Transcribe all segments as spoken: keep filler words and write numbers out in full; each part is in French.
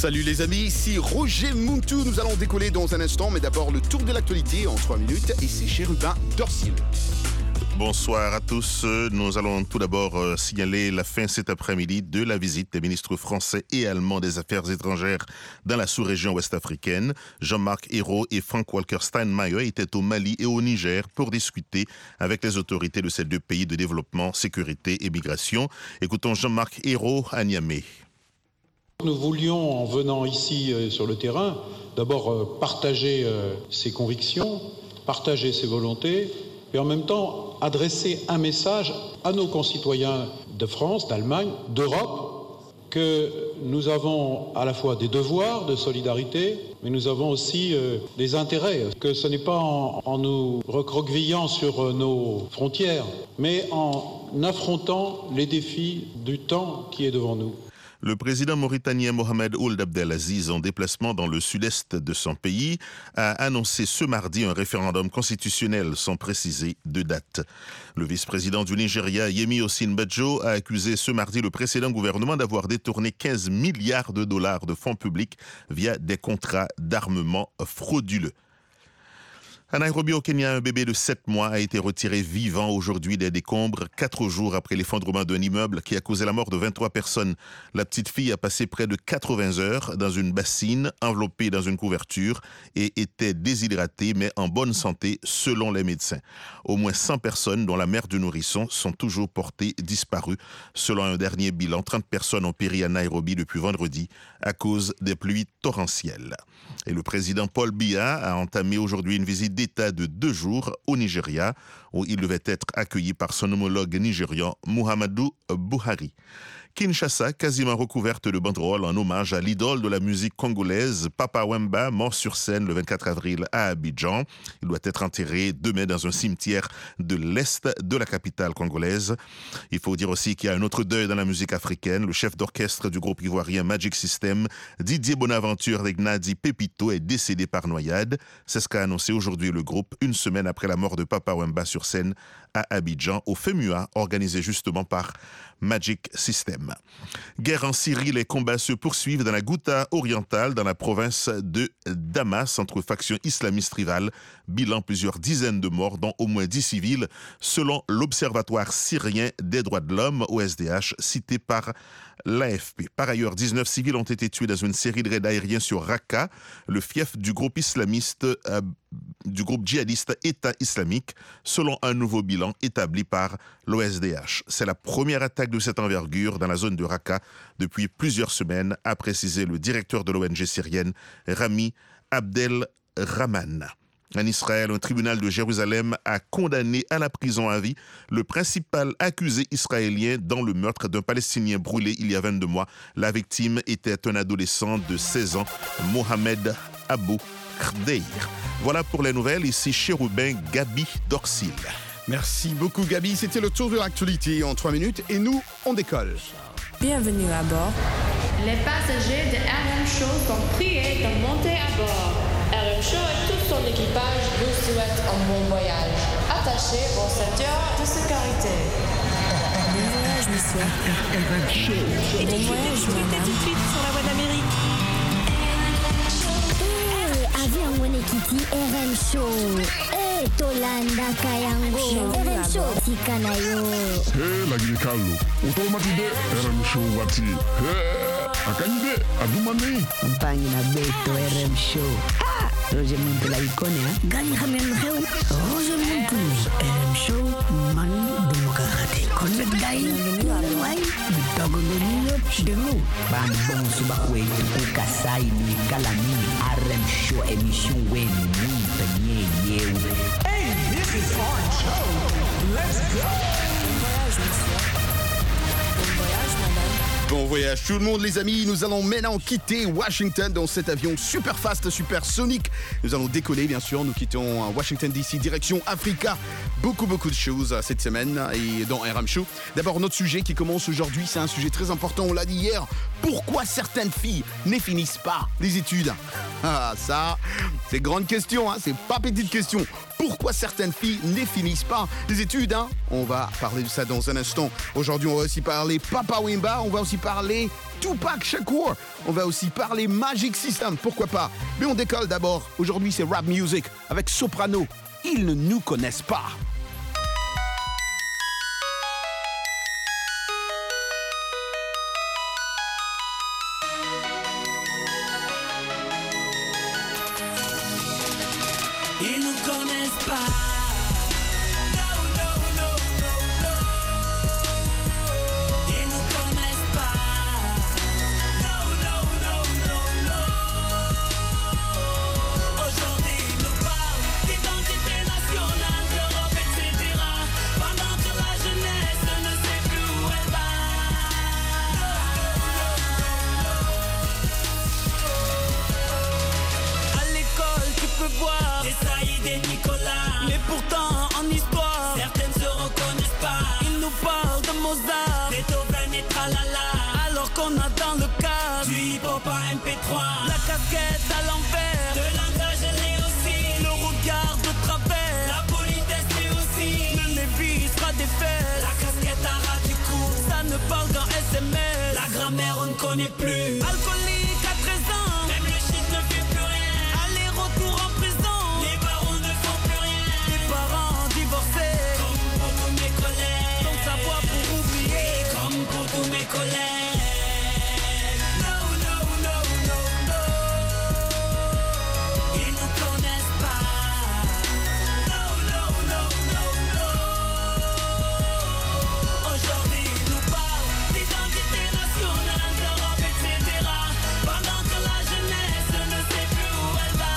Salut les amis, ici Roger Muntu. Nous allons décoller dans un instant, mais d'abord le tour de l'actualité en trois minutes et c'est Chérubin Dorsil. Bonsoir à tous. Nous allons tout d'abord signaler la fin cet après-midi de la visite des ministres français et allemands des Affaires étrangères dans la sous-région ouest-africaine. Jean-Marc Ayrault et Frank-Walter Steinmeier étaient au Mali et au Niger pour discuter avec les autorités de ces deux pays de développement, sécurité et migration. Écoutons Jean-Marc Ayrault à Niamey. Nous voulions, en venant ici euh, sur le terrain, d'abord euh, partager euh, ses convictions, partager ses volontés, et en même temps adresser un message à nos concitoyens de France, d'Allemagne, d'Europe, que nous avons à la fois des devoirs de solidarité, mais nous avons aussi euh, des intérêts, que ce n'est pas en, en nous recroquevillant sur euh, nos frontières, mais en affrontant les défis du temps qui est devant nous. Le président mauritanien Mohamed Ould Abdelaziz, en déplacement dans le sud-est de son pays, a annoncé ce mardi un référendum constitutionnel sans préciser de date. Le vice-président du Nigeria, Yemi Osinbajo, a accusé ce mardi le précédent gouvernement d'avoir détourné quinze milliards de dollars de fonds publics via des contrats d'armement frauduleux. À Nairobi, au Kenya, un bébé de sept mois a été retiré vivant aujourd'hui des décombres, quatre jours après l'effondrement d'un immeuble qui a causé la mort de vingt-trois personnes. La petite fille a passé près de quatre-vingts heures dans une bassine, enveloppée dans une couverture, et était déshydratée, mais en bonne santé, selon les médecins. Au moins cent personnes, dont la mère du nourrisson, sont toujours portées disparues. Selon un dernier bilan, trente personnes ont péri à Nairobi depuis vendredi à cause des pluies torrentielles. Et le président Paul Biya a entamé aujourd'hui une visite d'État de deux jours au Nigeria, où il devait être accueilli par son homologue nigérian Muhammadu Buhari. Kinshasa, quasiment recouverte de banderoles en hommage à l'idole de la musique congolaise, Papa Wemba, mort sur scène le vingt-quatre avril à Abidjan. Il doit être enterré demain dans un cimetière de l'Est de la capitale congolaise. Il faut dire aussi qu'il y a un autre deuil dans la musique africaine. Le chef d'orchestre du groupe ivoirien Magic System, Didier Bonaventure Gnadi Pepito, est décédé par noyade. C'est ce qu'a annoncé aujourd'hui le groupe, une semaine après la mort de Papa Wemba sur scène à Abidjan, au FEMUA, organisé justement par Magic System. Guerre en Syrie, les combats se poursuivent dans la Ghouta orientale, dans la province de Damas, entre factions islamistes rivales. Bilan, plusieurs dizaines de morts, dont au moins dix civils, selon l'Observatoire syrien des droits de l'homme, O S D H, cité par l'A F P. Par ailleurs, dix-neuf civils ont été tués dans une série de raids aériens sur Raqqa, le fief du groupe islamiste, euh, du groupe djihadiste État islamique, selon un nouveau bilan établi par l'O S D H. C'est la première attaque de cette envergure dans la zone de Raqqa depuis plusieurs semaines, a précisé le directeur de l'O N G syrienne, Rami Abdelrahman. En Israël, un tribunal de Jérusalem a condamné à la prison à vie le principal accusé israélien dans le meurtre d'un Palestinien brûlé il y a vingt-deux mois. La victime était un adolescent de seize ans, Mohamed Abou Khdeir. Voilà pour les nouvelles, ici Chérubin Gabi Dorsil. Merci beaucoup Gabi, c'était le tour de l'actualité en trois minutes et nous, on décolle. Bienvenue à bord. Les passagers de R M Show sont priés de monter à bord. R M Show et tout son équipage vous souhaitent un bon voyage. Attachez vos ceintures de sécurité. Bon voyage, monsieur. R M Show. Et bon voyage, madame. Tout de suite sur la voie d'Amérique. Eh, avion Wenekiti R M Show. Eh, Tolanda Kayango. R M Show Tikanayo. Hey, lagi Carlo. Automatide R M Show wati. Hey, akanyide adumani. Mpangi na beto R M Show. Ah, Roger Muntu la ikone ha. Gani khamen khaw. Roger Muntu R M Show man demokrati. Connect guy. Why? Bitago no chidelo. Ban bon suba kwetu kukasai ni kalami R M Show emission wen ni tanye yew. Hey, this is our show. Let's go. Bon voyage, monsieur. Bon voyage, madame. Bon voyage tout le monde les amis, nous allons maintenant quitter Washington dans cet avion super fast, super sonique. Nous allons décoller bien sûr, nous quittons Washington D C direction Africa. Beaucoup beaucoup de choses cette semaine et dans R M Show. D'abord notre sujet qui commence aujourd'hui, c'est un sujet très important, on l'a dit hier. Pourquoi certaines filles ne finissent pas les études? Ah ça, c'est grande question, hein, c'est pas petite question. pourquoi certaines filles ne finissent pas les études, hein? On va parler de ça dans un instant. Aujourd'hui, on va aussi parler Papa Wemba, on va aussi parler Tupac Shakur, on va aussi parler Magic System, pourquoi pas. Mais on décolle d'abord. Aujourd'hui, c'est rap music avec Soprano. Ils ne nous connaissent pas. Ils nous connaissent pas. No, no, no, no, no. Ils nous connaissent pas. No, no, no, no, no. Aujourd'hui, ils nous parlent d'identité nationale, d'Europe, et cetera. Pendant que la jeunesse ne sait plus où elle va. À l'école, tu peux voir des Saïd et Nicolas, mais pourtant en histoire, certaines se reconnaissent pas. Ils nous parlent de Mozart, Beethoven et tralala, alors qu'on a dans le cadre du hip-hop à M P trois. La casquette à l'envers, de langage elle est aussi, le regard de travers, la politesse est aussi, le Lévi sera défait, la casquette à ras du cou, ça ne parle qu'en S M S, la grammaire on ne connaît plus. Alcoolique à treize ans, même le shit ne fait plus rien, aller-retour en prison, les barons ne font plus rien, les parents divorcés, comme pour tous mes collègues, sans savoir pour oublier, comme pour tous mes collègues. No, no, no, no, no. Ils nous connaissent pas. No, no, no, no, no. Aujourd'hui, ils nous parlent d'identité nationale, d'Europe, et cetera. Pendant que la jeunesse ne sait plus où elle va.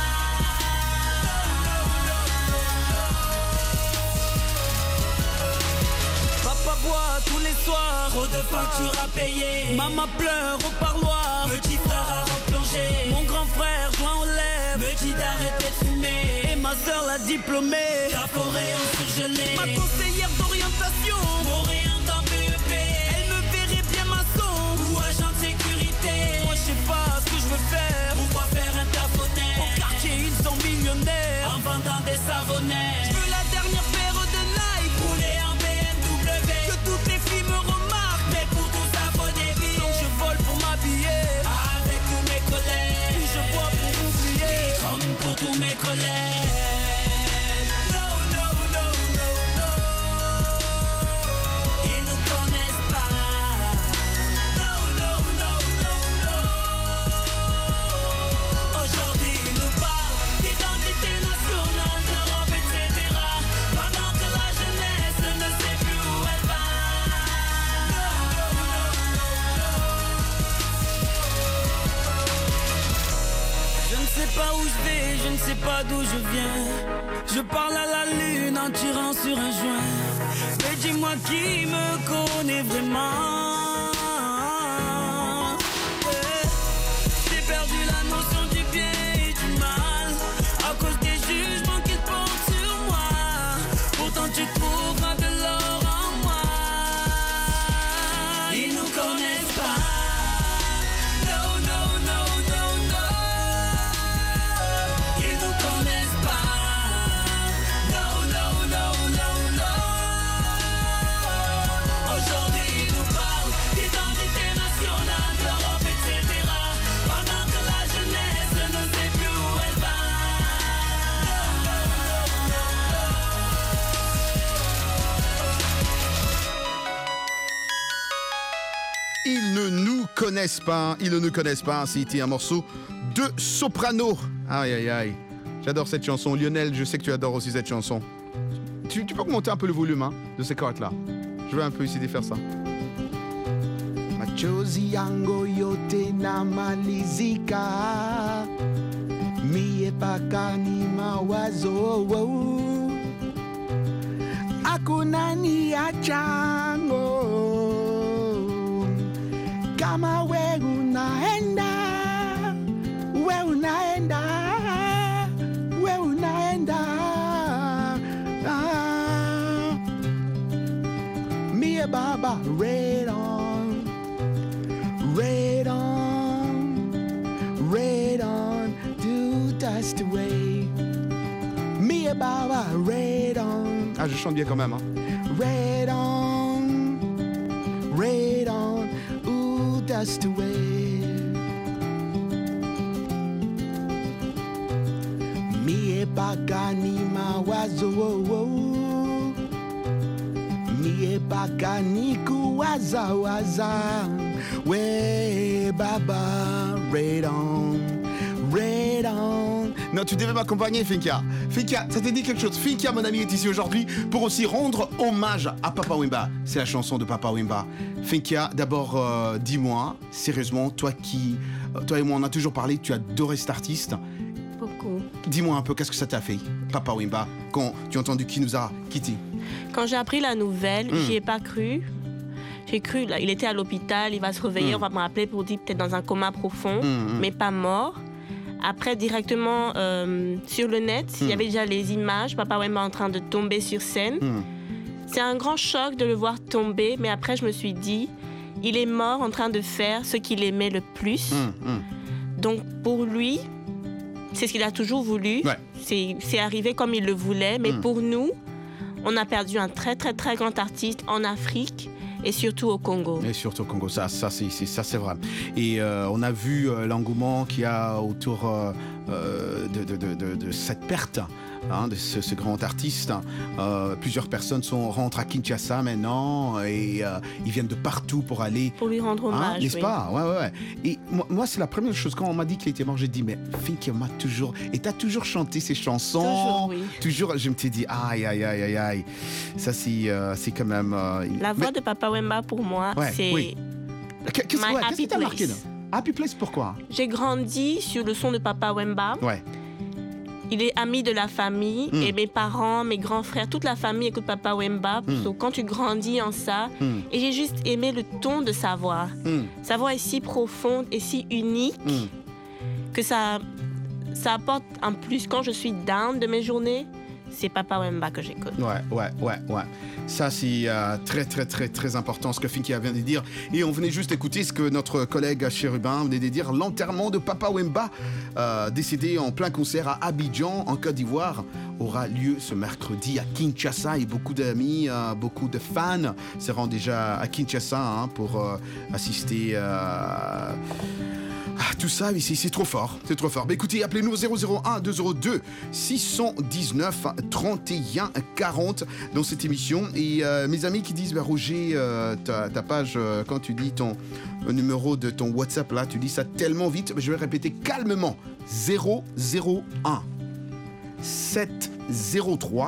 Papa boit tous les soirs, trop de factures à payer. Maman pleure au parloir, petit frère à replonger. Mon grand frère joint aux lèvres, me dit d'arrêter de fumer. Et ma soeur la diplômée, la forêt en surgelé. Ma conseillère d'orientation, m'oriente en B E P. Elle me verrait bien maçon ou agent de sécurité. Moi je sais pas ce que je veux faire, pourquoi faire un taponnet. Au quartier ils sont millionnaires, en vendant des savonnets. Je veux la dernière paire de Nike, rouler en B M W. Que toutes les filles me remarquent, mais pour tout ça faut des billes. Donc je vole pour m'habiller, avec tous mes collègues. Puis je bois pour oublier, comme pour tous mes collègues. No, no, no, no, no. Ils nous connaissent pas. No, no, no, no, no. Aujourd'hui ils nous parlent d'identité nationale, d'Europe, et cetera. Pendant que la jeunesse ne sait plus où elle va. Je ne sais pas où je vais, je ne sais pas d'où je viens. Je parle à la lune en tirant sur un joint. Mais dis-moi qui me connaît vraiment. Yeah. J'ai perdu la notion du bien et du mal à cause des jugements qu'ils portent sur moi. Pourtant tu trouveras de l'or en moi. Ils nous connaissent pas. No, no, no, no, no. Ils nous connaissent pas. No, no, no, no, no. Aujourd'hui ils nous parlent d'identité nationale, d'Europe, et cetera. Pendant que la jeunesse ne sait plus où elle va. Ils ne nous connaissent pas, ils ne nous connaissent pas. C'était un morceau de Soprano. Aïe, aïe, aïe. J'adore cette chanson. Lionel, je sais que tu adores aussi cette chanson. Tu, tu peux augmenter un peu le volume hein, de ces cordes-là. Je vais un peu essayer de faire ça. Machozi yango yote namalizika, mie paka ni mawazo, hakuna niachango, kama we unaenda, we unaenda, we unaenda, ah. Mie baba, red on, red on, red on, to dust away. Me Me et Baba, red on. Ah, je chante bien quand même. Hein. Red on, red on. Ooh, that's the way. Me e bagani mawazo. Me e bagani kuwaza waza. We Baba, red on, red on. Non, tu devais m'accompagner, Finkia. Finkia, ça t'a dit quelque chose? Finkia, mon ami, est ici aujourd'hui pour aussi rendre hommage à Papa Wemba. C'est la chanson de Papa Wemba. Finkia, d'abord, euh, dis-moi, sérieusement, toi qui, euh, toi et moi, on a toujours parlé, tu adorais cet artiste. Beaucoup. Dis-moi un peu, qu'est-ce que ça t'a fait, Papa Wemba, quand tu as entendu qu'il nous a quittés? Quand j'ai appris la nouvelle, Mm. j'y ai pas cru. J'ai cru, là, il était à l'hôpital, il va se réveiller, Mm. on va me rappeler pour dire peut-être dans un coma profond, Mm, mm. mais pas mort. Après, directement euh, sur le net, il Mm. y avait déjà les images, Papa Wemba en train de tomber sur scène. Mm. C'est un grand choc de le voir tomber, mais après, je me suis dit, il est mort en train de faire ce qu'il aimait le plus. Mm, mm. Donc, pour lui, c'est ce qu'il a toujours voulu. Ouais. C'est, c'est arrivé comme il le voulait, mais Mm. pour nous, on a perdu un très, très, très grand artiste en Afrique et surtout au Congo. Et surtout au Congo, ça, ça, c'est, c'est, ça c'est vrai. Et euh, on a vu euh, l'engouement qu'il y a autour euh, euh, de, de, de, de, de cette perte hein, de ce, ce grand artiste. Euh, plusieurs personnes sont, rentrent à Kinshasa maintenant et euh, ils viennent de partout pour aller... Pour lui rendre Hein, hommage, n'est-ce oui. pas? Ouais, ouais, ouais. Et moi, moi, c'est la première chose, quand on m'a dit qu'il était mort, j'ai dit, mais Finkia m'a toujours... Et t'as toujours chanté ses chansons. Toujours, oui. Toujours, je me suis dit, aïe, aïe, aïe, aïe, aïe. Ça, c'est, euh, c'est quand même... euh, La voix mais- de Papa Wemba, pour moi, Ouais, c'est oui. Qu'est- Qu'est-ce, my ouais, qu'est-ce happy qui t'a marqué, là? place. Happy Place, pourquoi? J'ai grandi sur le son de Papa Wemba. Ouais. Il est ami de la famille Mm. et mes parents, mes grands frères, toute la famille écoute Papa Wemba. Mm. Donc quand tu grandis en ça, Mm. et j'ai juste aimé le ton de sa voix. Mm. Sa voix est si profonde et si unique Mm. que ça, ça apporte un plus. Quand je suis down de mes journées, c'est Papa Wemba que j'écoute. Ouais, ouais, ouais, ouais. Ça, c'est euh, très, très, très, très important ce que Finkia vient de dire. Et on venait juste écouter ce que notre collègue Chérubin venait de dire. L'enterrement de Papa Wemba, euh, décédé en plein concert à Abidjan, en Côte d'Ivoire, aura lieu ce mercredi à Kinshasa. Et beaucoup d'amis, euh, beaucoup de fans se rendent déjà à Kinshasa hein, pour euh, assister euh, Ah, tout ça, ici, c'est trop fort. C'est trop fort. Bah, écoutez, appelez-nous au zéro zéro un deux zéro deux six un neuf trente et un quarante dans cette émission. Et euh, mes amis qui disent, bah, Roger, euh, ta, ta page, euh, quand tu dis ton euh, numéro de ton WhatsApp, là, tu dis ça tellement vite. Bah, je vais répéter calmement. zéro zéro un sept zéro trois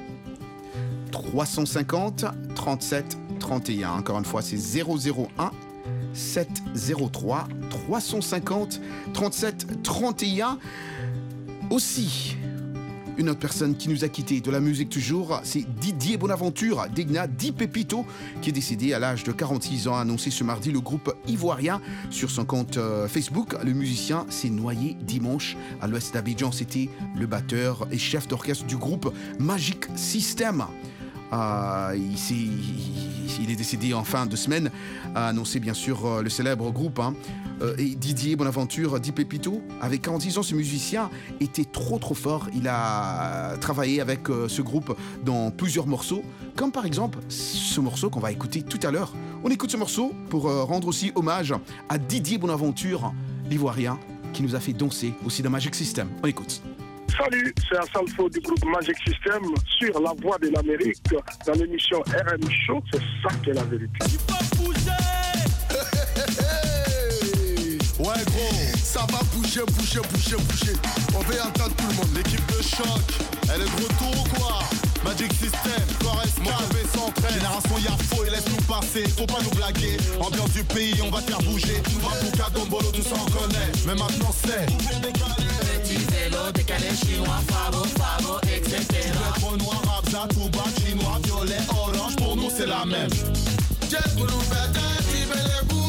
trois cent cinquante trente-sept trente et un. Encore une fois, c'est zéro zéro un sept zéro trois trois cent cinquante trente-sept trente et un. Aussi, une autre personne qui nous a quittés de la musique toujours, c'est Didier Bonaventure, Digna Di Pepito, qui est décédé à l'âge de quarante-six ans, a annoncé ce mardi le groupe ivoirien sur son compte euh, Facebook. Le musicien s'est noyé dimanche à l'ouest d'Abidjan. C'était le batteur et chef d'orchestre du groupe Magic System. Euh, il, s'est- il est décédé en fin de semaine, a annoncé bien sûr euh, le célèbre groupe. hein. Euh, et Didier Bonaventure, Di Pepito, avec quarante-six ans, ce musicien était trop trop fort. Il a travaillé avec euh, ce groupe dans plusieurs morceaux, comme par exemple ce morceau qu'on va écouter tout à l'heure. On écoute ce morceau pour euh, rendre aussi hommage à Didier Bonaventure, l'Ivoirien, qui nous a fait danser aussi dans Magic System. On écoute. Salut, c'est Hassan Fo du groupe Magic System sur La Voix de l'Amérique dans l'émission R M Show. C'est ça qui est la vérité. Ouais gros, ça va bouger, bouger, bouger, bouger. On veut entendre tout le monde. L'équipe de choc, elle est de retour ou quoi? Magic System, Forest Calvé s'entraîne. Génération Yafo, et laisse-nous passer, faut pas nous blaguer. Ambiance du pays, on va te faire bouger. Mabouka, Dombolo, tout ça on connaît. Mais maintenant c'est Petit vélo, décalé chinois, favo, favo, et cetera. Lettre noir, Abza, Touba, chinois, violet, orange, pour nous c'est la même. Just pour nous faire des belles bouts.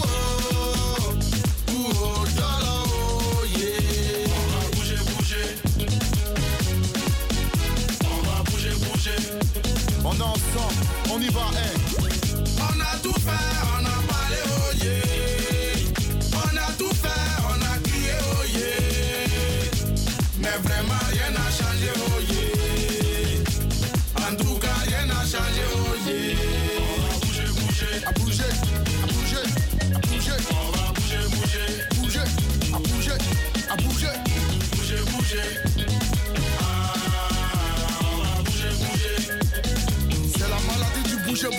On est ensemble, on y va, hein. On a tout fait, on a parlé, oh yeah. On a tout fait, on a crié, oh yeah. Mais vraiment rien n'a changé, oh yeah.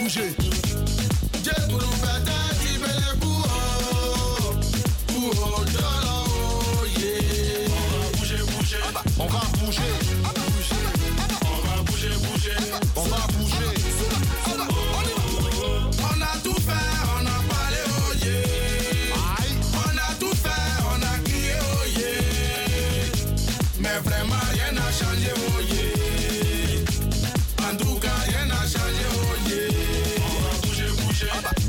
bouger. Dieu pour nous faire qui fait les coups. Coups de là-haut, yeah. On va bouger, bouger. On va bouger. On va bouger, bouger. On va bouger. On a tout fait, on a parlé, oh yeah. On a tout fait, on a crié, oh yeah. Mais vraiment rien n'a changé, oh yeah. En tout cas rien n'a changé, oh yeah. On va bouger, bouger.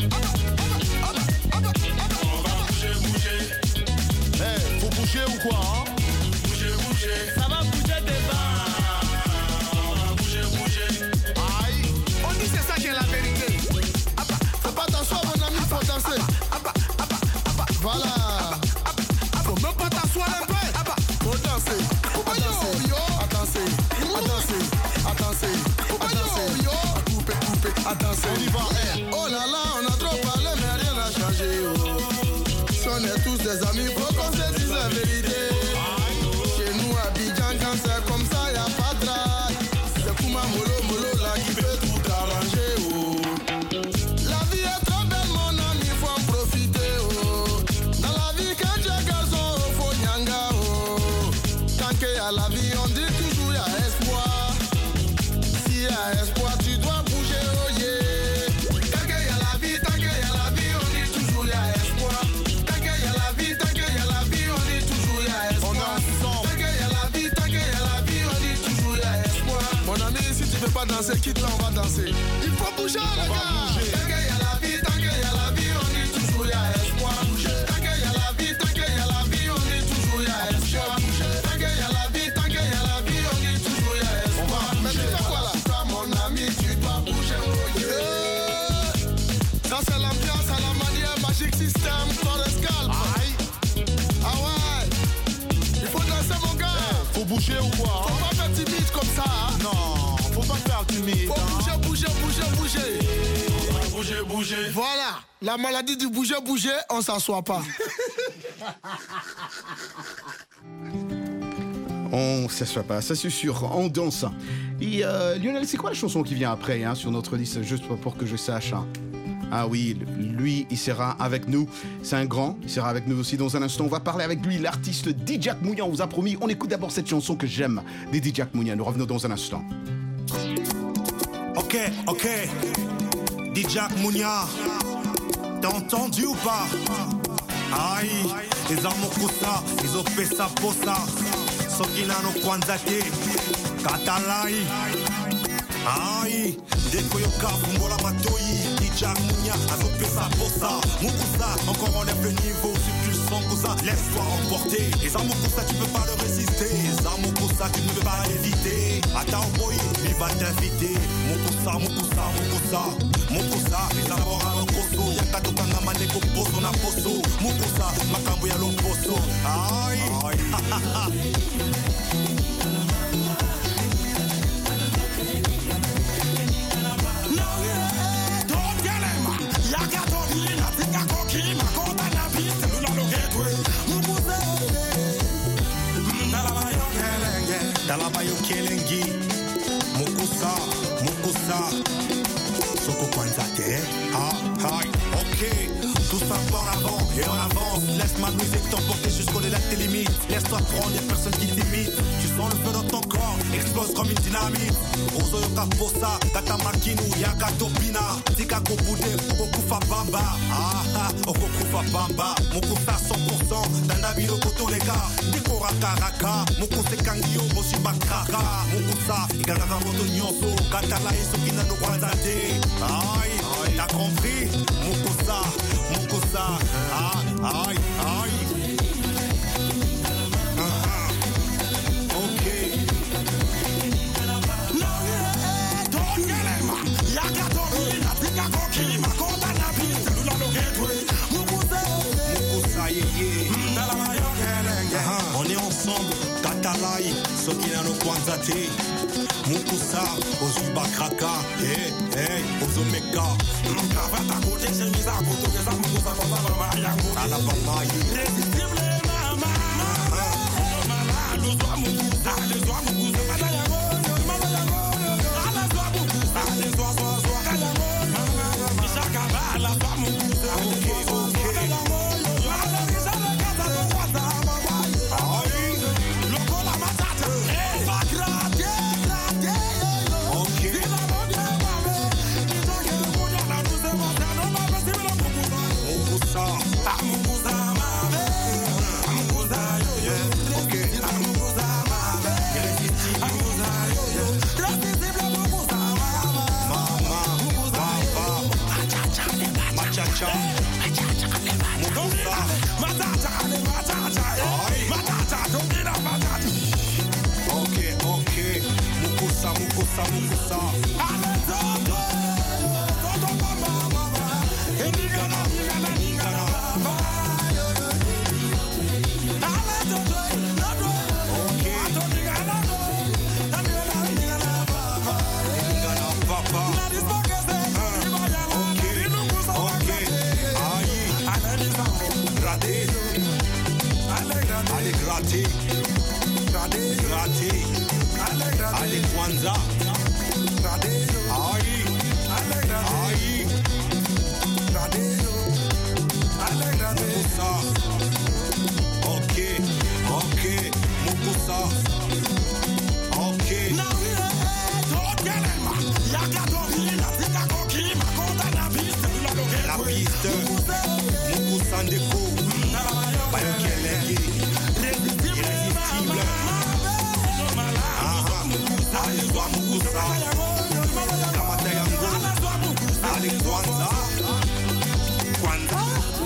On va bouger, bouger. Eh, faut bouger ou quoi hein? Bouger, bouger. Ça va bouger devant. On va bouger, bouger. Aïe. On dit c'est ça qui est la vérité. Faut pas t'asseoir mon ami, faut danser. Voilà. Faut même pas t'asseoir un peu. Faut danser. Faut pas danser. À danser. À danser. À danser. À danser. À couper, couper. À danser. On y va. Oh là là, on a trop parlé mais rien n'a changé. Si on est tous des amis, faut qu'on se dise la vérité. Chez nous à Abidjan, quand c'est comme ça, y'a pas de drague. C'est Kouma Molo Molo là qui peut tout arranger. Oh. La vie est trop belle mon ami, faut en profiter. Oh. Dans la vie quand tu es garçon, faut nyanga. Oh. Tant qu'il y a la vie, on dit toujours y'a espoir. S'il y a espoir, tu dois bouger. Oh yeah. Tant qu'il y a la vie, tant qu'il y a la vie, on dit toujours y'a espoir. Tant qu'il y a la vie, tant qu'il y a la vie, on dit toujours y'a espoir. Tant qu'il y a la vie, tant qu'il y a la vie, on dit toujours y'a espoir. Mon ami, si tu veux pas danser, quitte là, on va danser. Il faut bouger, les gars. Tant qu'il y a la vie, tant qu'il y a la vie, on dit toujours y'a espoir. Tant qu'il y a la vie, tant qu'il y a la vie, on dit toujours y'a espoir. Tant qu'il y a la vie, tant qu'il y a la vie, on dit toujours y'a espoir. Mais tu fais quoi là? Toi, mon ami, tu dois bouger. Oh yeah. Ça, c'est l'ambiance à la manière Magic System, Forest Calm. Ah ouais. Il faut danser, mon gars. Faut bouger ou quoi? Faut pas faire timide comme ça. Hein? Non, faut pas faire timide. Faut hein? bouger, bouger, bouger, bouger. On va bouger, bouger. Voilà, la maladie du bouger, bouger, on s'assoit pas. On s'assoit pas, ça c'est sûr, on danse. Et euh, Lionel, c'est quoi la chanson qui vient après hein, sur notre liste, juste pour que je sache hein? Ah oui, lui, il sera avec nous. C'est un grand, il sera avec nous aussi dans un instant. On va parler avec lui, l'artiste Djak Mounia. On vous a promis, on écoute d'abord cette chanson que j'aime des Djak Mounia. Nous revenons dans un instant. Ok, ok. Djak Mounia, t'as entendu ou pas? Aïe, les amokosa, ils ont fait ça pour ça. Sokina no kwanzate, katalai. Aïe, Dekoyoka, Fumbola Matoi, Djak Mounia, azopé ça pour ça. Mukusa, encore enlève le niveau, si tu le sens Kousa, laisse-toi emporter. Les amokosa, tu peux pas le résister. Les amokosa, tu ne peux pas l'éviter. Attends, boy, il va t'inviter. Mukusa, Mukusa, Mukusa, Mukusa, les amours à l'encosso. Yakato Kanga Maneko Poso na Poso. Mukusa, Makambo ya l'encosso. Aïe, aïe, Dalabayo Kelengi, Mukusa, Mukusa, Soko Kwanzate, ah, hi, ok, tout ça en avant et en avance. Laisse ma musique t'emporter jusqu'au-delà de tes limites. Laisse-toi prendre, y'a personne qui t'imite. Tu sens le feu dans ton corps, explose comme une dynamite. Ozo yoka fosa, tata makinu, yaka topina. Tika kobude, okokufa bamba. Ah, ah, okokufa bamba. Mukusa cent pour cent, dandabi lokoto les gars. Dikora karaka, mukuse kangio, boshi bakaka. Mukusa, igalaka moto nyonso. Katala isokina no kwanzate. Aïe, t'as compris? Mukusa, Mukusa, ah, aïe, aïe. Uh-huh. Ok. Mukusa, yeah, yeah. On est ensemble, Katalai, Sokina no Kwanzate. Mukusa, Ozuba Kraka, hey, hey, Ozomeka. Kavata kote chemise à koto que ça Mukusa comme ça mama yango. Alabama, irrésistible mama. Mama, le soir Mukusa, le soir Mukusa, mama yango, mama yango. Ala soir Mukusa, le soir soir soir yango. Mukusa, Mukusa. Allez, Toto, Toto, mama, mama. Enigana, Enigana, Enigana. Allez, Toto, Toto. Ok. Enigana, Enigana, papa. Ok, ok. Aïe. Gradé. Allez, gratté. Gradé, gratté. Allez, Kwanza. Aïe. Aïe. Mukusa. Ok, ok. Mukusa. Ok. La piste. Mukusa Ndeko. Bayokeleki. Irrésistible. Allez, toi, Mukusa. Kamata Yango. Allez, Kwanza. Kwanza.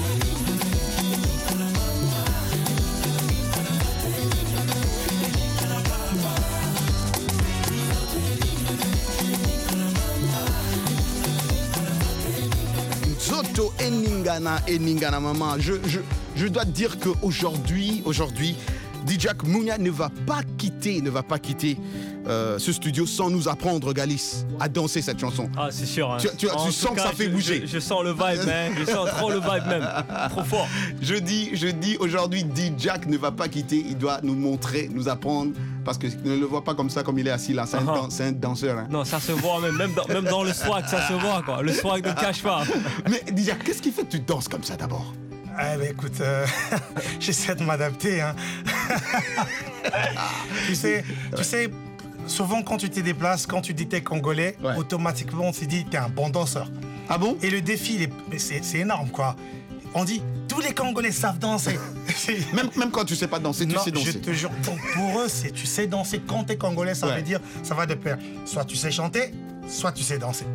Zoto Eningana, Eningana, maman. Je, je, je dois te dire qu'aujourd'hui, aujourd'hui, Djak Mounia ne va pas quitter, ne va pas quitter euh, ce studio sans nous apprendre, Galis, à danser cette chanson. Ah, c'est sûr. Hein. Tu, tu, tu sens cas, que ça fait je, bouger. Je, je sens le vibe, man. Je sens trop le vibe même. Trop fort. Je dis, je dis aujourd'hui, Djak ne va pas quitter. Il doit nous montrer, nous apprendre. Parce que ne le vois pas comme ça, comme il est assis là. C'est uh-huh. un, dan- c'est un danseur. Hein. Non, ça se voit même. Même dans, même dans le swag, ça se voit, quoi. Le swag ne cache pas. Mais Djak, qu'est-ce qui fait que tu danses comme ça d'abord? Eh ben écoute, euh, j'essaie de m'adapter. Hein. tu sais, tu sais, souvent quand tu te déplaces, quand tu dis t'es congolais, ouais. automatiquement on se dit t'es un bon danseur. Ah bon? Et le défi, il est, c'est, c'est énorme quoi. On dit tous les Congolais savent danser. même, même quand tu sais pas danser, tu non, sais danser. Je te jure, donc pour eux, c'est tu sais danser. Quand t'es Congolais, ça ouais. veut dire ça va de pair. Soit tu sais chanter, soit tu sais danser.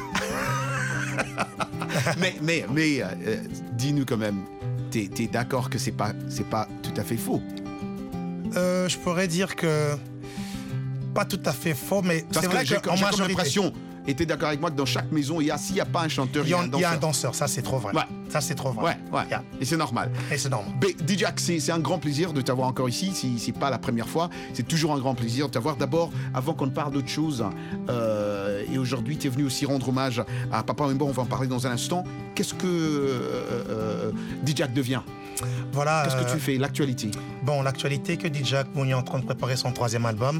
mais mais, mais euh, dis-nous quand même, t'es, t'es d'accord que c'est pas, c'est pas tout à fait faux? euh, Je pourrais dire que pas tout à fait faux, mais parce c'est vrai que qu'en j'ai majorité... l'impression, et t'es d'accord avec moi que dans chaque maison, il y a, s'il n'y a pas un chanteur, il y a un danseur. Il y a un danseur, ça c'est trop vrai. Ouais. Ça c'est trop vrai. Ouais, ouais. Yeah. Et c'est normal. Et c'est normal. Djak, c'est, c'est un grand plaisir de t'avoir encore ici. Si c'est pas la première fois, c'est toujours un grand plaisir de t'avoir. D'abord, avant qu'on ne parle d'autre chose, euh, et aujourd'hui, tu es venu aussi rendre hommage à Papa Wemba, on va en parler dans un instant. Qu'est-ce que euh, euh, Djak devient? Voilà. Qu'est-ce que euh, tu fais? L'actualité. Bon, l'actualité que Djak Mounia est en train de préparer son troisième album.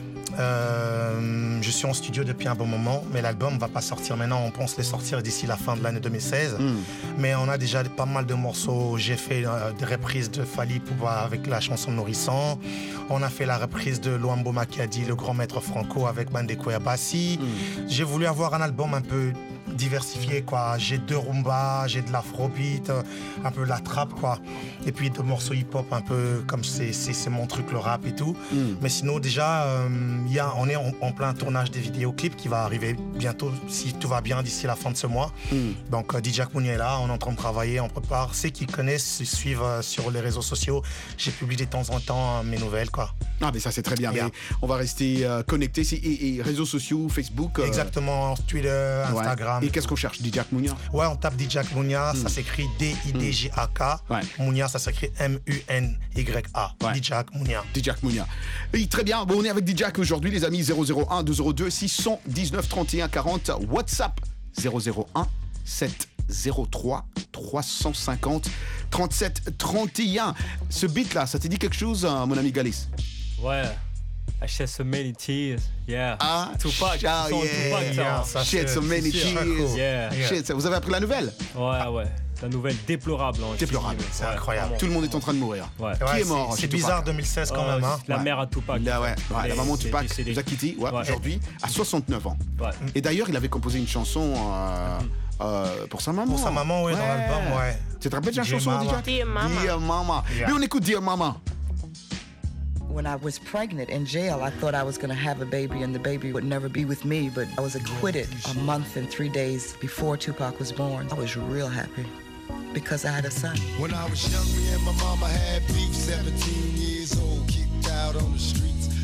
Euh, je suis en studio depuis un bon moment, mais l'album ne va pas sortir maintenant. On pense les sortir d'ici la fin de l'année deux mille seize. Mm. Mais on a déjà pas mal de morceaux. J'ai fait euh, des reprises de Fally Poupa avec la chanson Nourrissant. On a fait la reprise de Luambo Makiadi, le grand maître franco, avec Bandeko Yabassi. Mm. J'ai voulu avoir un album un peu diversifié, quoi. J'ai deux rumba, j'ai de l'afrobeat, un peu la trap, quoi. Et puis deux morceaux hip-hop, un peu comme c'est, c'est, c'est mon truc, le rap et tout. Mm. Mais sinon, déjà, euh, y a, on est en, en plein tournage des vidéoclips qui va arriver bientôt, si tout va bien, d'ici la fin de ce mois. Mm. Donc, euh, Djak Mounia est là, on est en train de travailler, on prépare. Ceux qui connaissent, suivent euh, sur les réseaux sociaux. J'ai publié de temps en temps euh, mes nouvelles, quoi. Ah, mais ça, c'est très bien. Yeah. Mais on va rester euh, connectés. Et, et réseaux sociaux, Facebook. Euh... Exactement, Twitter, Instagram. Ouais. Et qu'est-ce qu'on cherche? Djak Mounia? Ouais, on tape Djak Mounia, mm. ça s'écrit D I D J A K. Mm. Ouais. Mounia, ça s'écrit M U N Y A. Ouais. Djak Mounia. Djak Mounia. Et très bien. Bon, on est avec Djak aujourd'hui, les amis. zéro zéro un deux zéro deux six cent dix-neuf trente et un quarante. WhatsApp zéro zéro un sept zéro trois trois cent cinquante trente-sept trente et un. Ce beat-là, ça te dit quelque chose, mon ami Galis? Ouais. I shed so many tears, yeah. Ah, Tupac, ah, yeah, Tupac, yeah. ça. Shed so many tears. Cool. Yeah. Shit, vous avez appris la nouvelle? Ouais, ouais. La nouvelle déplorable. Hein, déplorable, c'est ouais, incroyable. Tout le monde est en train de mourir. Ouais. Qui ouais, est mort? C'est, c'est bizarre deux mille seize quand euh, même. Hein. La ouais. mère à Tupac. Là, ouais. ouais les, la maman de Tupac les, nous a quittés ouais, ouais. aujourd'hui à soixante-neuf ans. Ouais. Et d'ailleurs, il avait composé une chanson euh, euh, pour sa maman. Pour sa maman, oui, ouais. dans l'album, ouais. Tu te rappelles de la chanson, Dear, Dear Mama. Dear Mama. Yeah. Mais on écoute Dear Mama. When I was pregnant in jail, I thought I was going to have a baby and the baby would never be with me, but I was acquitted a month and three days before Tupac was born. I was real happy because I had a son. When I was young, me and my mama had beef, seventeen years old, kicked out on the streets.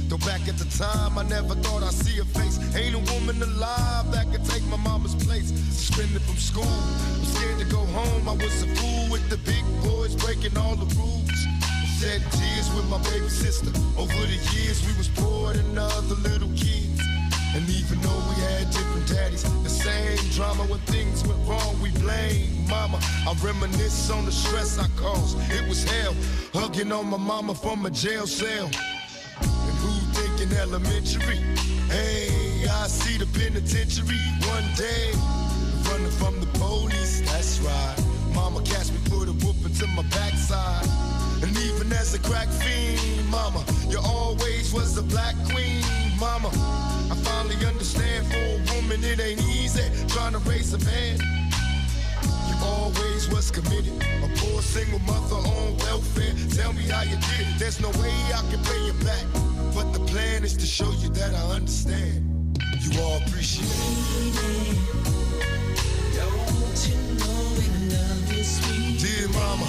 Though back at the time, I never thought I'd see her face. Ain't a woman alive that could take my mama's place. Suspended from school, I'm scared to go home. I was a fool with the big boys breaking all the rules. Shed tears with my baby sister. Over the years, we was poor than other little kids. And even though we had different daddies, the same drama when things went wrong, we blame mama. I reminisce on the stress I caused. It was hell, hugging on my mama from a jail cell. And who thinking elementary? Hey, I see the penitentiary one day. Running from the police, that's right. Mama catch me, put a whoop into my backside. And even as a crack fiend, mama, you always was a black queen, mama. I finally understand for a woman it ain't easy trying to raise a man. You always was committed, a poor single mother on welfare. Tell me how you did it, there's no way I can pay you back. But the plan is to show you that I understand. You all appreciate it. Don't you know we love you, sweet dear mama?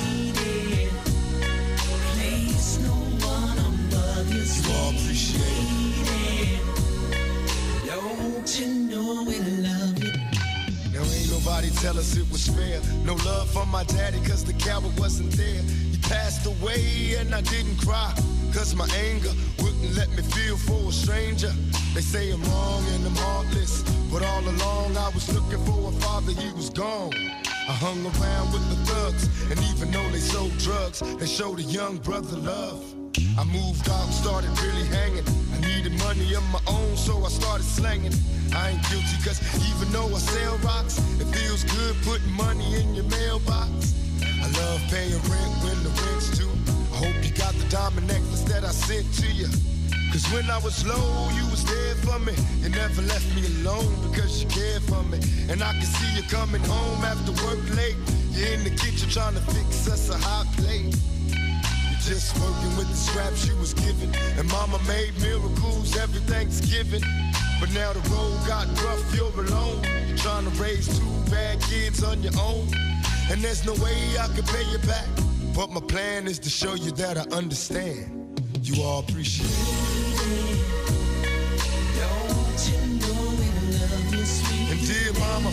Place no one above you, you all appreciate it. Don't you know we love you? Now ain't nobody tell us it was fair. No love from my daddy cause the coward wasn't there. He passed away and I didn't cry cause my anger wouldn't let me feel for a stranger. They say I'm wrong and I'm heartless, but all along I was looking for a father, he was gone. I hung around with the thugs, and even though they sold drugs, they showed a young brother love. I moved out, started really hanging. I needed money of my own, so I started slanging. I ain't guilty, cause even though I sell rocks, it feels good putting money in your mailbox. I love paying rent when the rent's due. I hope you got the diamond necklace that I sent to you. Cause when I was low, you was there for me. You never left me alone because you cared for me. And I can see you coming home after work late. You're in the kitchen trying to fix us a hot plate. You're just working with the scraps you was given. And mama made miracles every Thanksgiving. But now the road got rough, you're alone. You're trying to raise two bad kids on your own. And there's no way I can pay you back. But my plan is to show you that I understand. You all appreciate it. Don't you know we love you, sweet and dear mama?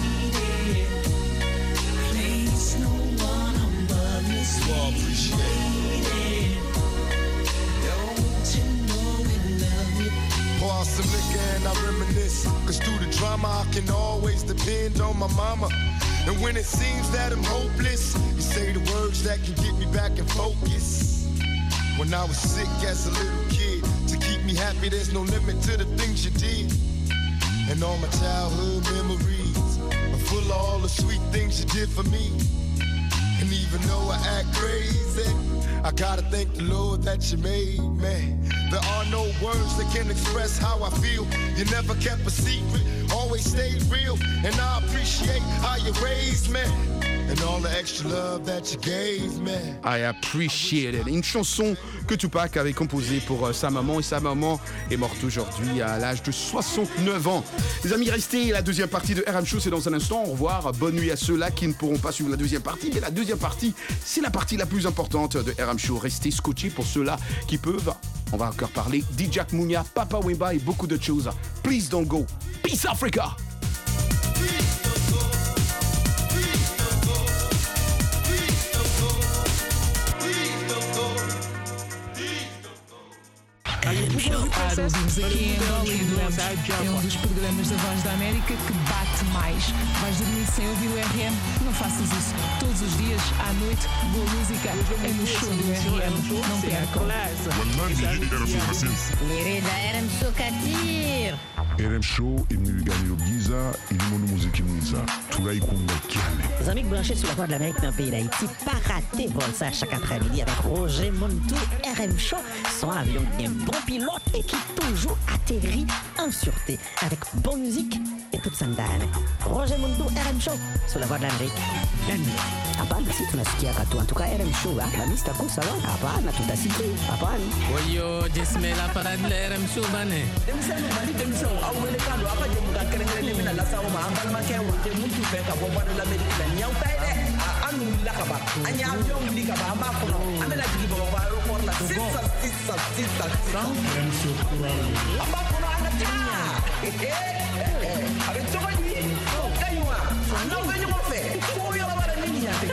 Place no one above you, sweet. You all appreciate it. Don't you know we love you? Pour out some liquor and I reminisce. Cause through the drama I can always depend on my mama. And when it seems that I'm hopeless, you say the words that can get me back in focus. When I was sick as a little kid, to keep me happy, there's no limit to the things you did. And all my childhood memories are full of all the sweet things you did for me. And even though I act crazy, I gotta thank the Lord that you made me. There are no words that can express how I feel. You never kept a secret, always stayed real. And I appreciate how you raised me. And all the extra love that you gave me. I appreciate it. Une chanson que Tupac avait composée pour euh, sa maman. Et sa maman est morte aujourd'hui à l'âge de soixante-neuf ans. Les amis, restez. La deuxième partie de R M Show, c'est dans un instant. Au revoir. Bonne nuit à ceux-là qui ne pourront pas suivre la deuxième partie. Mais la deuxième partie, c'est la partie la plus importante de R M Show. Restez scotchés pour ceux-là qui peuvent. On va encore parler d'Ijak Mounia, Papa Wemba et beaucoup d'autres choses. Please don't go. Peace Africa. Claro, ouvimos aqui em Hollywood. É um dos programas da Voz da América que bate mais. Vais dormir sem ouvir o R M? Não faças isso. Todos os dias, à noite, boa música é no show do R M. Não percam. Nirida R M Show Katir. R M Show, il nous gagne au Giza, il nous montre musique in Giza. Tout là, il compte Les amis branchés sur la Voix de l'Amérique dans le pays d'Haïti, pas rater vol ça chaque après-midi avec Roger Montou, R M Show, son avion qui est un bon pilote et qui toujours atterrit en sûreté avec bonne musique et toute sa dame. Roger Montou, R M Show, sur la Voix de l'Amérique. Hapana, si tunasikia katu. En tout cas, R M Show, la lista kusa wa. Hapana, tutasikia. Hapana. Oyo, jismela para de R M Show bane. Demisano, bali demisano. Awele kando, apa je muka kerengere ni mina la sawo ma ambal ma kewa. Je muntu pe ka bo Voix de l'Amérique. Nyau taide. anu lakaba anya avion likaba amba kono amela jigi baba ba aéroport la sisa sisa sisa amba kono anga avec toi lui kaywa na venyo mo fe ko yo la bara nini ya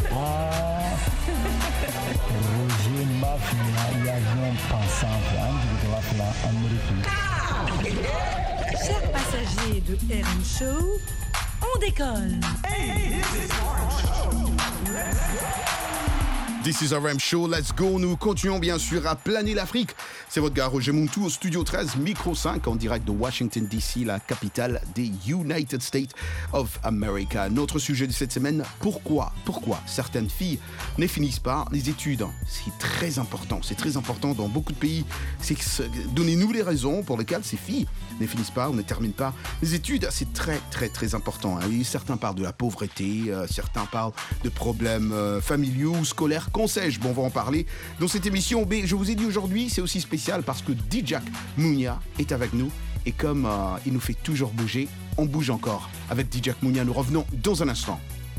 Roger Mafia y avion pensant en Amérique. Chers passagers de R M Show, on décolle. Hey, this is R M Show. This is R M Show, let's go. Nous continuons bien sûr à planer l'Afrique. C'est votre gars Roger Montou au studio treize, micro cinq, en direct de Washington D C, la capitale des United States of America. Notre sujet de cette semaine, pourquoi, pourquoi certaines filles ne finissent pas les études. C'est très important, c'est très important dans beaucoup de pays. C'est donnez-nous les raisons pour lesquelles ces filles ne finissent pas ou ne terminent pas les études. C'est très, très, très important. Et certains parlent de la pauvreté, euh, certains parlent de problèmes euh, familiaux ou scolaires. Qu'en sais-je? Bon, on va en parler dans cette émission. Mais je vous ai dit aujourd'hui, c'est aussi spécial parce que Djak Mounia est avec nous. Et comme euh, il nous fait toujours bouger, on bouge encore. Avec Djak Mounia, nous revenons dans un instant.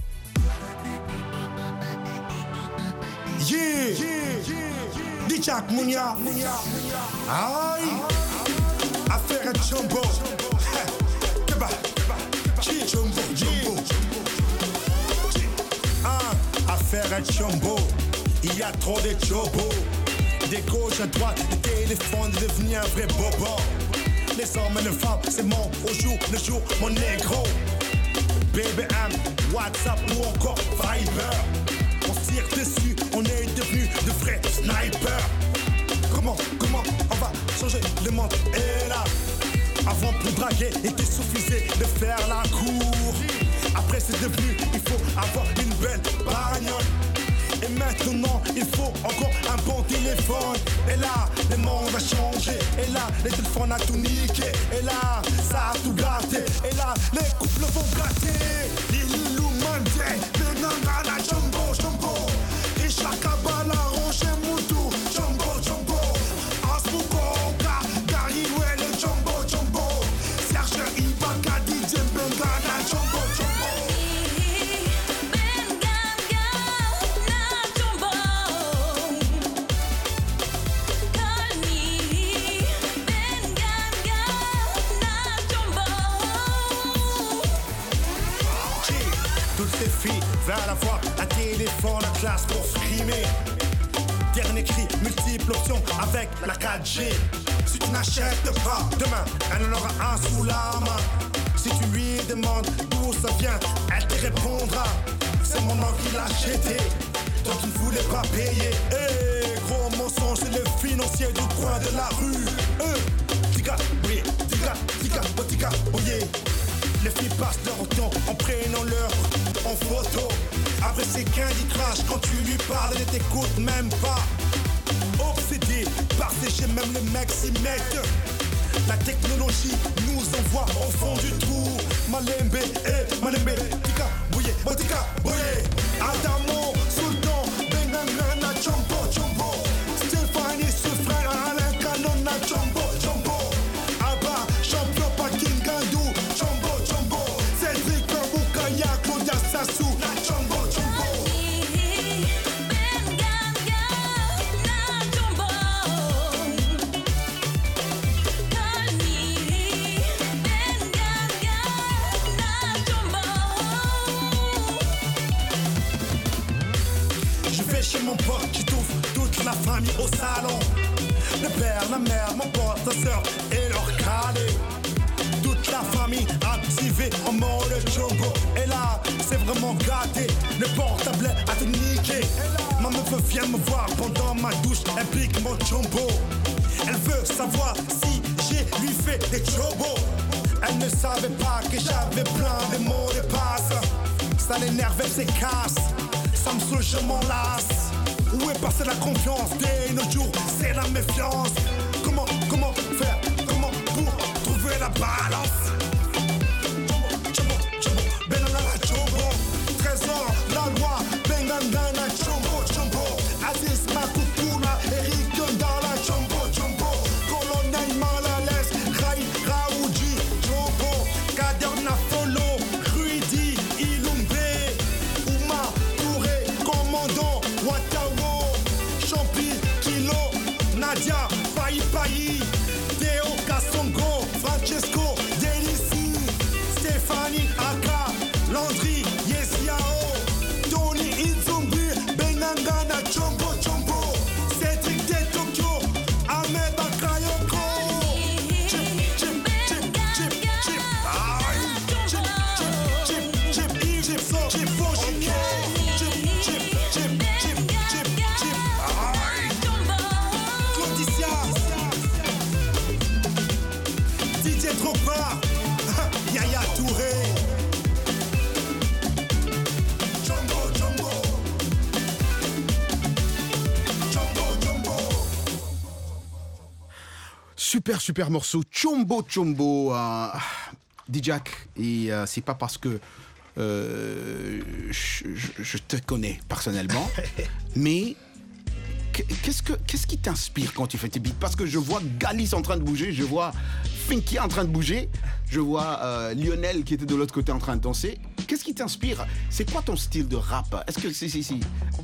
Yeah, yeah. Djak Mounia. Aïe. Affaire à Jumbo. Keba. Jumbo, Jumbo. Ah, affaire à Jumbo. Il y a trop de jobos. Des gauches à droite, des téléphones devenus un vrai bobo. Les hommes et les femmes, c'est mon au jour le jour, mon négro. B B M, WhatsApp ou encore Viber. On se tire dessus, on est devenu de vrais snipers. Comment, comment on va changer le monde? Et là, avant pour draguer, il te suffisait de faire la cour. Après c'est devenu, il faut avoir une belle bagnole. Et maintenant, il faut encore un bon téléphone. Et là, le monde a changé. Et là, les téléphones a tout niqué. Et là, ça a tout gâté. Et là, les couples vont gâter. Illuminati, le nangana jumbo, jumbo. Et chaque bala rocher moutou, jumbo, jumbo. Asmukoka, Gary Well, jumbo, jumbo. Serge Ibaka, D J Bengana, jumbo, jumbo. Va avoir un téléphone à classe pour frimer. Dernier cri, multiple option avec la quatre G. Si tu n'achètes pas, demain, elle en aura un sous la main. Si tu lui demandes d'où ça vient, elle te répondra. C'est mon nom qui l'a acheté, donc il ne voulait pas payer. Eh, gros mensonge, c'est le financier du coin de la rue. Eh, tika, oui, tika, tika, oh, tika, oh yeah. Les filles passent leur temps en prenant leur en photo. Après c'est Candy Crush, quand tu lui parles, elle ne t'écoute même pas. Obsédé par ces jeux, même les mecs s'y mettent. La technologie nous envoie au fond du trou. Malembe, eh, Malembe, tika, bouye, botika, bouye. Adamo, Sultan, Bengangana, Jumbo, Jumbo. Stéphanie, ce frère, Alain Canon, Jumbo, Jumbo. Abba, champion, Paking Gandou, Jumbo, Jumbo. Cédric, Boukaya, Claudia, Sassou, Jumbo, Jumbo. Chez mon pote, qui trouve toute la famille au salon. Le père, la mère, mon pote, sa soeur et leur calé. Toute la famille activée en mode jumbo. Et là, c'est vraiment gâté. Le portable a tout niqué. Ma meuf vient me voir pendant ma douche. Elle pique mon jumbo. Elle veut savoir si j'ai lui fait des jobos. Elle ne savait pas que j'avais plein de mots de passe. Ça l'énerve, elle se casse. Ça me saoule, je m'en lasse. Où est passée la confiance? Dès nos jours, c'est la méfiance. Comment, comment faire? Comment pour trouver la balance? Jumbo, jumbo, Benangana, jumbo. Trésor, la loi, Benangana, jumbo, jumbo. Aziz Makoukoula, Eric Yondala, jumbo, jumbo. Colonel Malales, Rai Raoudi, jumbo. Kader Nafolo, Ruidi, Ilumbe, Ouma. D J Drogba, Yaya Touré. Jumbo, Jumbo. Jumbo, Jumbo. Super, super morceau. Chombo, Chombo. Euh, D-Jack. Et euh, c'est pas parce que euh, je, je, je te connais personnellement, mais qu'est-ce, que, qu'est-ce qui t'inspire quand tu fais tes beats? Parce que je vois Galis en train de bouger, je vois Finky en train de bouger, je vois euh, Lionel qui était de l'autre côté en train de danser. Qu'est-ce qui t'inspire? C'est quoi ton style de rap? Est-ce que c'est... c'est, c'est...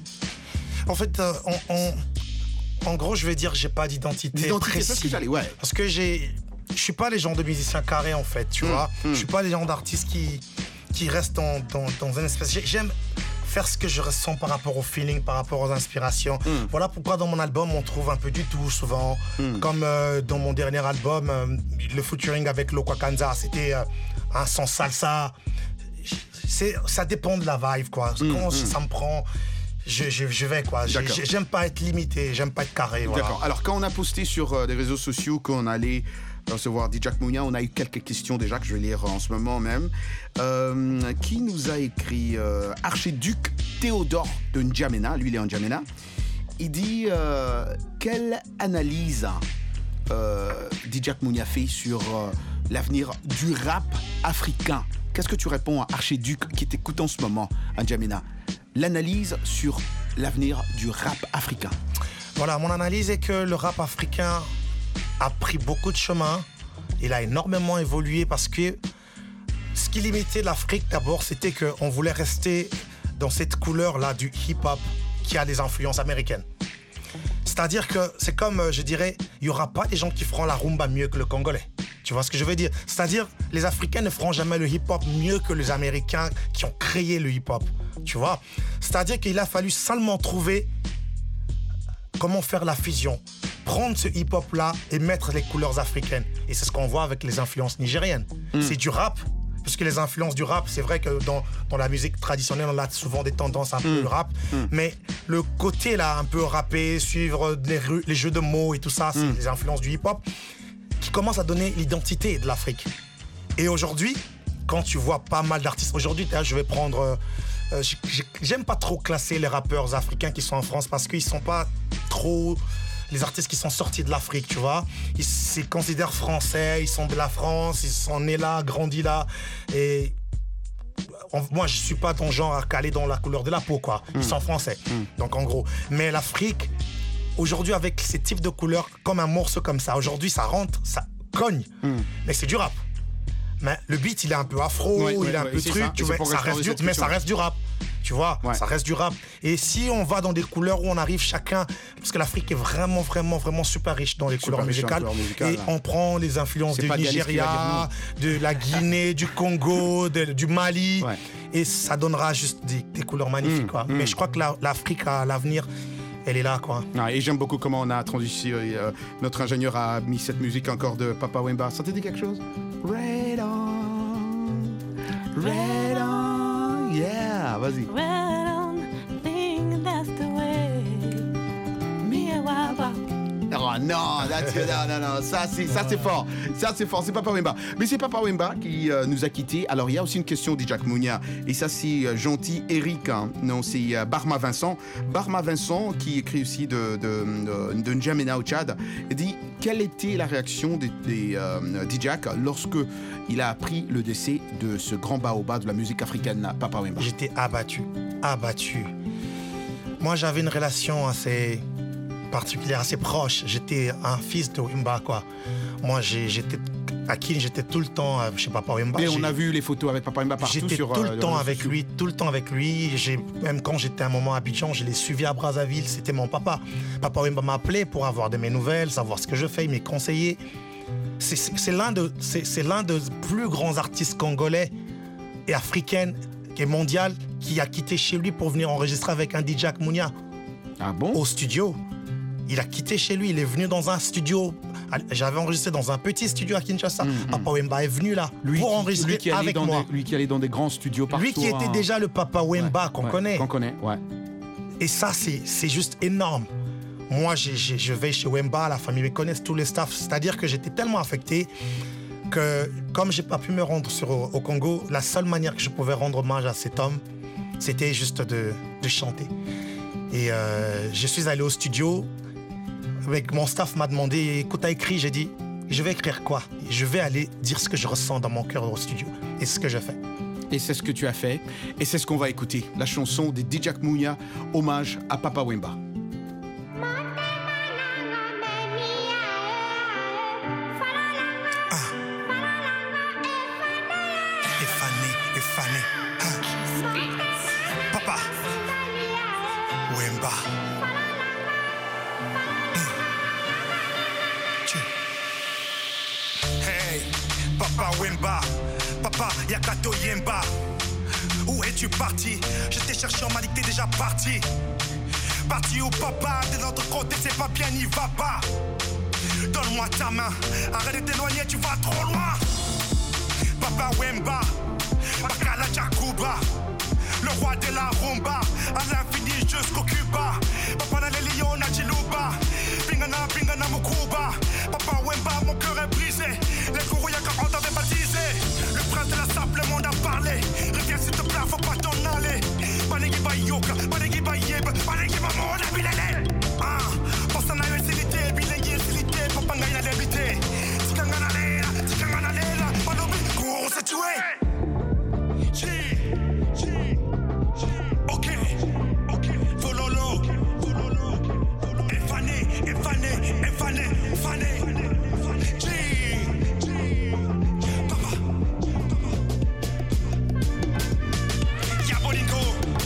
En fait, euh, on, on, en gros, je vais dire j'ai pas d'identité, d'identité précise. C'est ce que j'allais, ouais. Parce que j'ai... Je suis pas les gens de musiciens carrés, en fait, tu mmh, vois. Mmh. Je suis pas les gens d'artistes qui, qui restent dans, dans, dans une espèce... J'aime faire ce que je ressens par rapport au feeling, par rapport aux inspirations. Mmh. Voilà pourquoi dans mon album, on trouve un peu du tout, souvent. Mmh. Comme euh, dans mon dernier album, euh, le featuring avec Loco Kanza, c'était euh, un son salsa. C'est, ça dépend de la vibe, quoi. Mmh, Quand mmh. ça me prend... Je, je, je vais quoi, j'ai, j'aime pas être limité, j'aime pas être carré. Voilà. D'accord, alors quand on a posté sur euh, les réseaux sociaux qu'on allait recevoir D-Jack Mounia, on a eu quelques questions déjà que je vais lire en ce moment même. Euh, qui nous a écrit euh, Archiduc Théodore de N'Djamena, lui il est en N'Djamena. Il dit euh, quelle analyse euh, D-Jack Mounia fait sur euh, l'avenir du rap africain? Qu'est-ce que tu réponds à Archiduc qui t'écoute en ce moment à N'Djamena? L'analyse sur l'avenir du rap africain. Voilà, mon analyse est que le rap africain a pris beaucoup de chemin. Il a énormément évolué parce que ce qui limitait l'Afrique d'abord, c'était qu'on voulait rester dans cette couleur-là du hip-hop qui a des influences américaines. C'est-à-dire que c'est comme, je dirais, il n'y aura pas des gens qui feront la rumba mieux que le Congolais. Tu vois ce que je veux dire? C'est-à-dire, les Africains ne feront jamais le hip-hop mieux que les Américains qui ont créé le hip-hop. Tu vois? C'est-à-dire qu'il a fallu seulement trouver comment faire la fusion. Prendre ce hip-hop-là et mettre les couleurs africaines. Et c'est ce qu'on voit avec les influences nigériennes. Mmh. C'est du rap, puisque les influences du rap, c'est vrai que dans, dans la musique traditionnelle, on a souvent des tendances un mmh. peu rap. Mmh. Mais le côté là, un peu rappé, suivre les, les jeux de mots et tout ça, c'est mmh. les influences du hip-hop qui commencent à donner l'identité de l'Afrique. Et aujourd'hui, quand tu vois pas mal d'artistes, aujourd'hui, je vais prendre... Euh, j'aime pas trop classer les rappeurs africains qui sont en France parce qu'ils sont pas trop... les artistes qui sont sortis de l'Afrique, tu vois. Ils se considèrent français, ils sont de la France, ils sont nés là, grandis là. Et on, moi, je suis pas ton genre à caler dans la couleur de la peau, quoi. Ils mmh. sont français, mmh. donc en gros. Mais l'Afrique, aujourd'hui, avec ces types de couleurs, comme un morceau comme ça, aujourd'hui, ça rentre, ça cogne. Mmh. Mais c'est du rap. Mais le beat, il est un peu afro, ouais, il ouais, est un ouais, peu truc, ça, tu vois, ça reste du, mais ça reste du rap. Tu vois, ouais. ça reste du rap. Et si on va dans des couleurs où on arrive chacun, parce que l'Afrique est vraiment, vraiment, vraiment super riche dans les super couleurs musicales, musicales, et ouais. on prend les influences du Nigeria, de la Guinée, du Congo, de, du Mali, ouais. et ça donnera juste des, des couleurs magnifiques. Mmh, quoi. Mmh. Mais je crois que la, l'Afrique a l'avenir. Elle est là, quoi. Ah, et j'aime beaucoup comment on a transitionné. Euh, notre ingénieur a mis cette musique encore de Papa Wemba. Ça te dit quelque chose? Red on, red on, yeah, vas-y. Red on, think that's the way. Me and Waba. Oh non, non, non, non, ça c'est, ça c'est fort, ça c'est fort, c'est Papa Wemba. Mais c'est Papa Wemba qui euh, nous a quittés. Alors il y a aussi une question D-Jack Mounia, et ça c'est euh, gentil Eric, hein. Non c'est euh, Barma Vincent. Barma Vincent qui écrit aussi de, de, de, de N'Djamena au Tchad, et dit quelle était la réaction de, de euh, D-Jack lorsque il a appris le décès de ce grand baobab de la musique africaine, Papa Wemba. J'étais abattu, abattu. Moi j'avais une relation assez... particulière, assez proche. J'étais un fils de Wemba, quoi. Moi, j'ai, j'étais à Kin, j'étais tout le temps chez Papa Wemba. Et j'ai, on a vu les photos avec Papa Wemba partout. J'étais sur tout euh, le temps avec lui, tout le temps avec lui. J'ai, même quand j'étais un moment à Abidjan, je l'ai suivi à Brazzaville, c'était mon papa. Papa Wemba m'appelait pour avoir de mes nouvelles, savoir ce que je fais, il m'a conseillé. C'est, c'est, c'est, l'un de, c'est, c'est l'un des plus grands artistes congolais et africains, qui est mondial, qui a quitté chez lui pour venir enregistrer avec un D-Jack Mounia. Ah bon? Au studio. Il a quitté chez lui, il est venu dans un studio. J'avais enregistré dans un petit studio à Kinshasa. Mmh, Papa Wemba est venu là lui pour qui, enregistrer lui qui avec dans moi. Des, lui qui allait dans des grands studios partout. Lui qui était hein. déjà le Papa Wemba ouais, qu'on ouais, connaît. Qu'on connaît, ouais. Et ça, c'est, c'est juste énorme. Moi, j'ai, j'ai, je vais chez Wemba, la famille me connaît, tous les staffs. C'est-à-dire que j'étais tellement affecté. que comme j'ai pas pu me rendre sur, au Congo, la seule manière que je pouvais rendre hommage à cet homme, c'était juste de, de chanter. Et euh, je suis allé au studio, avec mon staff m'a demandé, écoute, t'as écrit, j'ai dit, je vais écrire quoi? Je vais aller dire ce que je ressens dans mon cœur au studio. Et c'est ce que je fais. Et c'est ce que tu as fait. Et c'est ce qu'on va écouter. La chanson de Djak Mounia, hommage à Papa Wemba. Papa Wemba. Hey, Papa Wemba, Papa Yakato Yemba. Où es-tu parti? Je t'ai cherché, on m'a dit que t'es déjà parti. Parti où papa, de l'autre côté c'est pas bien, n'y va pas. Donne-moi ta main, arrête de t'éloigner, tu vas trop loin. Papa Wemba, Bakala Jakuba, le roi de la rumba, à l'infini jusqu'au Cuba. Papa n'a les lions, n'a Chiluba, Pingana, Pingana, Mokuba. Papa Wemba, mon cœur est brisé. Les gourous, y'a quand on t'avait baptisé. Le prince de la sable, le monde a parlé. Reviens s'il te plaît, faut pas t'en aller. Panegi Bayoka, Panegi Bayeb, Panegi Maman, la Bilele. Ah, pense à la utilité, Bilengi, utilité, Papa n'a l'habité. Tikangana Lela, Tikangana Lela, Malobi, gros, c'est tué. Ok, ok, Fololo, Fololo, Efane, Efane, Efane, Efane, G, G, Papa, Yabolingo,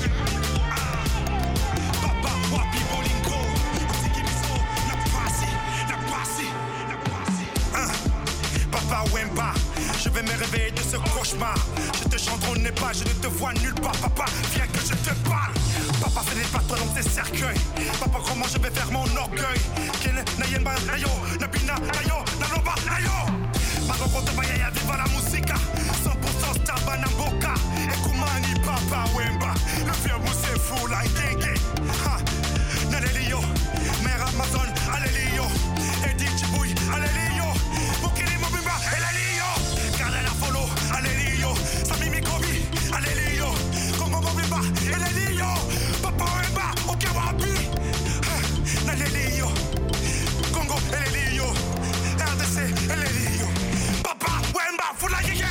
Papa, Wapi Bolingo, Tikibiso, Napasi, Napasi, Napasi, Papa Wemba, je vais me réveiller de ce cauchemar. Je te chantonne pas, je ne te vois nulle part. Papa, viens que je te parle. Papa, fais des pas toi dans tes cercueils. Papa, comment je vais faire mon orgueil? Kene, Nayenba, Nayo, Nabina, Nayo, Naloba, Nayo. Magogo, Tabayaya, viva la musica. cent pour cent Staba, Namboka. Ekumani, Papa Wemba. Le vieux moussé fou, la Genge. Nalelio, Mère Amazon, Alelio. Eddie Chibouy, Alelio. Bukiri Mobimba, Elelio. Garde la follow, Alelio. Sami Mikobi, Alelio. Kongo Mobimba, Elelio. Papa Wemba, Okewabi. Nalelio. Congo, Elelio. R D C, Elelio. Papa Wemba, Fula Yeye.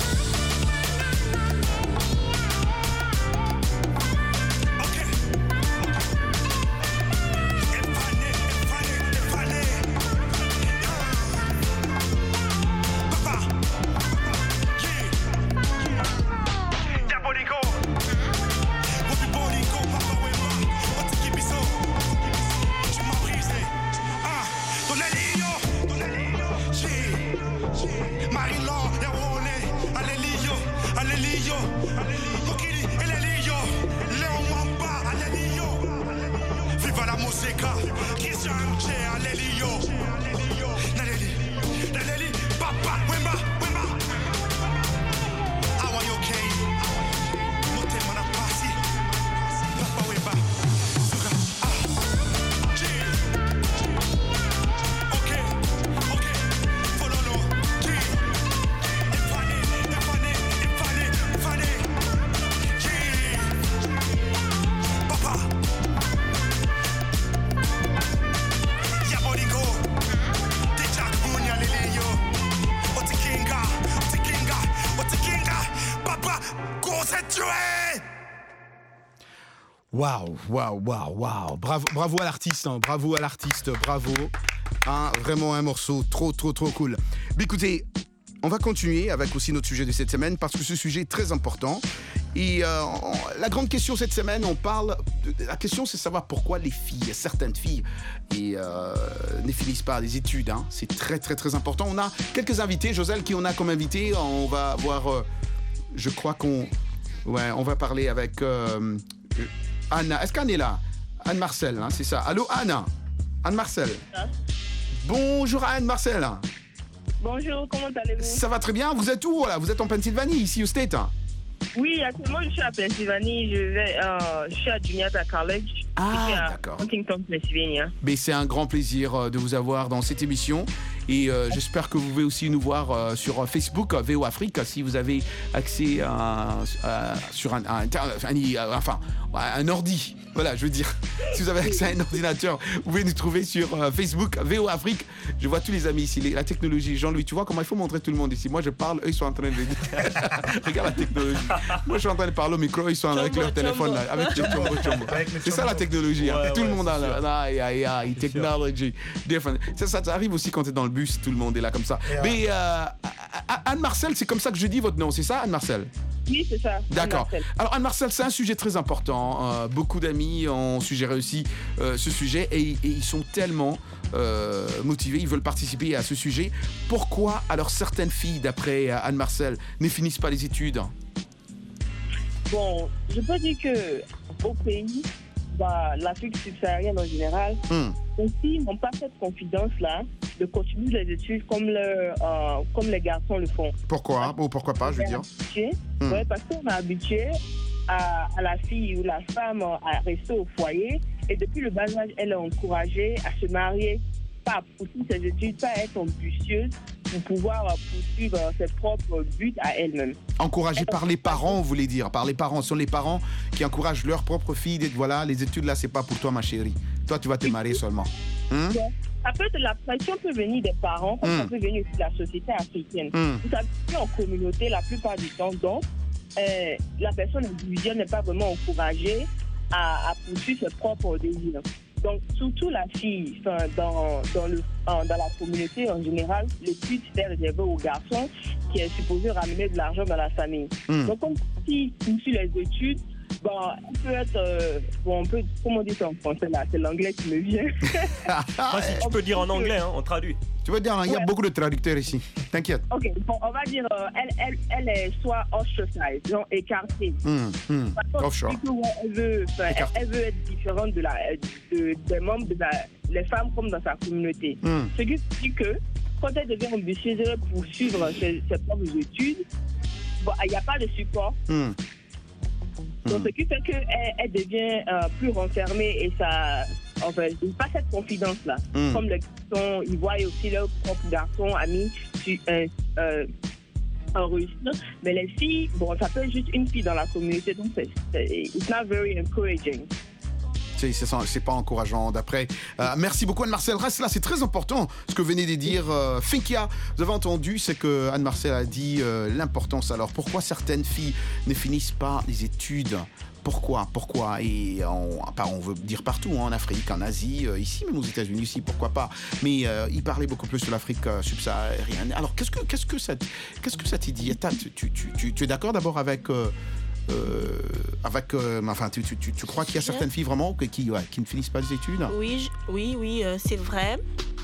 Viva la musica, Christian M J, Alelio. Naleli, Naleli, Papa Wemba, Wemba. Awa yoke, Motema na pasi, Papa Wemba. Suga, ah, G. Ok, ok, Fololo, G. Efane, Efane, Efane, Efane. G. Papa. Yabolingo, Djak Mounia Lelio, Otikinga, Otikinga, Otikinga, Papa, concentré. Waouh, waouh, waouh, waouh. Bravo, bravo à l'artiste, hein, bravo à l'artiste, bravo. Hein, vraiment un morceau trop, trop, trop cool. Mais écoutez, on va continuer avec aussi notre sujet de cette semaine parce que ce sujet est très important. Et euh, on, la grande question cette semaine, on parle... De, la question, c'est de savoir pourquoi les filles, certaines filles, et, euh, ne finissent pas les études. Hein. C'est très, très, très important. On a quelques invités. Joselle, qui on a comme invité? On va voir... Euh, je crois qu'on... Ouais, on va parler avec... Euh, Anna. Est-ce qu'Anne est là? Anne-Marcel, hein, c'est ça. Allô, Anne? Anne-Marcel. Ah. Bonjour Anne-Marcel. Bonjour, comment allez-vous? Ça va très bien. Vous êtes où là? Vous êtes en Pennsylvanie, ici au State? Oui, actuellement je suis à Pennsylvanie. Je, vais, euh, je suis à Juniata College. Ah, je suis à d'accord. Huntington, Pennsylvania. Mais c'est un grand plaisir de vous avoir dans cette émission. Et euh, j'espère que vous pouvez aussi nous voir euh, sur Facebook, V O Afrique, si vous avez accès à, à, sur un, un, un, un, enfin, un ordi. Voilà, je veux dire, si vous avez accès à un ordinateur, vous pouvez nous trouver sur euh, Facebook, V O Afrique. Je vois tous les amis ici, les, la technologie. Jean-Louis, tu vois comment il faut montrer tout le monde ici. Moi, je parle, eux, ils sont en train de... Regarde la technologie. Moi, je suis en train de parler au micro, ils sont chombo, avec leur chombo. téléphone, là, avec le chombo, chombo. C'est ça la technologie. Hein. Ouais, tout ouais, le monde a là, aïe, aïe, aïe, technology. Ça, ça, ça arrive aussi quand tu es dans le bus, tout le monde est là comme ça. Yeah. Mais euh, Anne-Marcel, c'est comme ça que je dis votre nom, c'est ça, Anne-Marcel? Oui, c'est ça. D'accord. Alors, Anne-Marcel, c'est un sujet très important. Euh, beaucoup d'amis ont suggéré aussi euh, ce sujet et, et ils sont tellement euh, motivés, ils veulent participer à ce sujet. Pourquoi, alors, certaines filles, d'après Anne-Marcel, ne finissent pas les études? Bon, je peux dire qu'au pays, bah, l'Afrique subsaharienne en général, mm. les filles n'ont pas cette confidence-là de continuer les études comme, le, euh, comme les garçons le font. Pourquoi? Ou pourquoi pas, je veux dire? Mm. Ouais, parce qu'on est habitué à, à la fille ou la femme à rester au foyer et depuis le bas âge, elle est encouragée à se marier, pas à poursuivre ses études, pas à être ambitieuse pour pouvoir poursuivre ses propres buts à elle-même. Encouragée par les parents, vous voulez dire? Par les parents, ce sont les parents qui encouragent leur propre fille d'être, voilà, les études là, c'est pas pour toi, ma chérie. Toi, tu vas te marier seulement. Hum? Ouais. Ça peut être la pression peut venir des parents, comme mm. ça peut venir aussi de la société africaine. Mm. Vous savez, en communauté, la plupart du temps, donc, euh, la personne individuelle n'est pas vraiment encouragée à, à poursuivre ses propres désirs. Donc, surtout la fille, dans, dans, le, dans la communauté en général, l'étude est réservée aux garçons qui est supposé ramener de l'argent dans la famille. Mm. Donc, comme si poursuit les études, bon, elle peut être, euh, bon, on peut, comment on dit ça en français là, c'est l'anglais qui me vient. Moi, si tu peux dire en anglais, hein, on traduit. Tu veux dire, il y a ouais. beaucoup de traducteurs ici, t'inquiète. Ok, bon, on va dire, euh, elle, elle, elle est soit ostracized, genre écartée. Mm, mm. Offshore. Elle veut, elle, elle veut être différente de la, de, des membres de la, les femmes comme dans sa communauté. Mm. Ce qui dit que quand elle devient ambitieuse, elle veut poursuivre ses, ses propres études, bon, il n'y a pas de support. Mm. Donc, mm. ce qui fait qu'elle elle devient euh, plus renfermée et ça. Enfin, ils n'ont pas cette confidence-là. Mm. Comme les garçons, ils voient aussi leurs propres garçons, amis, euh, euh, en réussir. Mais les filles, bon, ça peut être juste une fille dans la communauté, donc c'est, c'est it's not very encouraging. C'est, c'est, c'est pas encourageant d'après. Euh, merci beaucoup Anne-Marcel. Reste là, c'est très important ce que venez de dire euh, Finkia. Vous avez entendu, c'est que Anne-Marcel a dit euh, l'importance. Alors pourquoi certaines filles ne finissent pas les études? Pourquoi Pourquoi Et on, on veut dire partout, hein, en Afrique, en Asie, euh, ici, même aux États-Unis aussi, pourquoi pas. Mais euh, il parlait beaucoup plus de l'Afrique euh, subsaharienne. Alors, qu'est-ce que, qu'est-ce que ça, qu'est-ce que ça t'a dit? tu, tu, tu, tu es d'accord d'abord avec, euh, euh, avec, euh, enfin, tu, tu, tu, tu crois qu'il y a certaines filles vraiment qui, qui, ouais, qui ne finissent pas les études? Oui, je, oui, oui, euh, c'est vrai.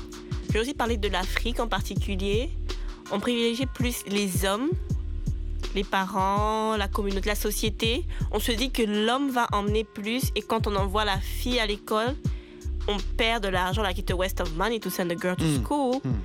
Je vais aussi parler de l'Afrique en particulier. On privilégie plus les hommes. Les parents, la communauté, la société, on se dit que l'homme va emmener plus et quand on envoie la fille à l'école, on perd de l'argent, like it's a waste of money to send a girl to mm. school. Mm.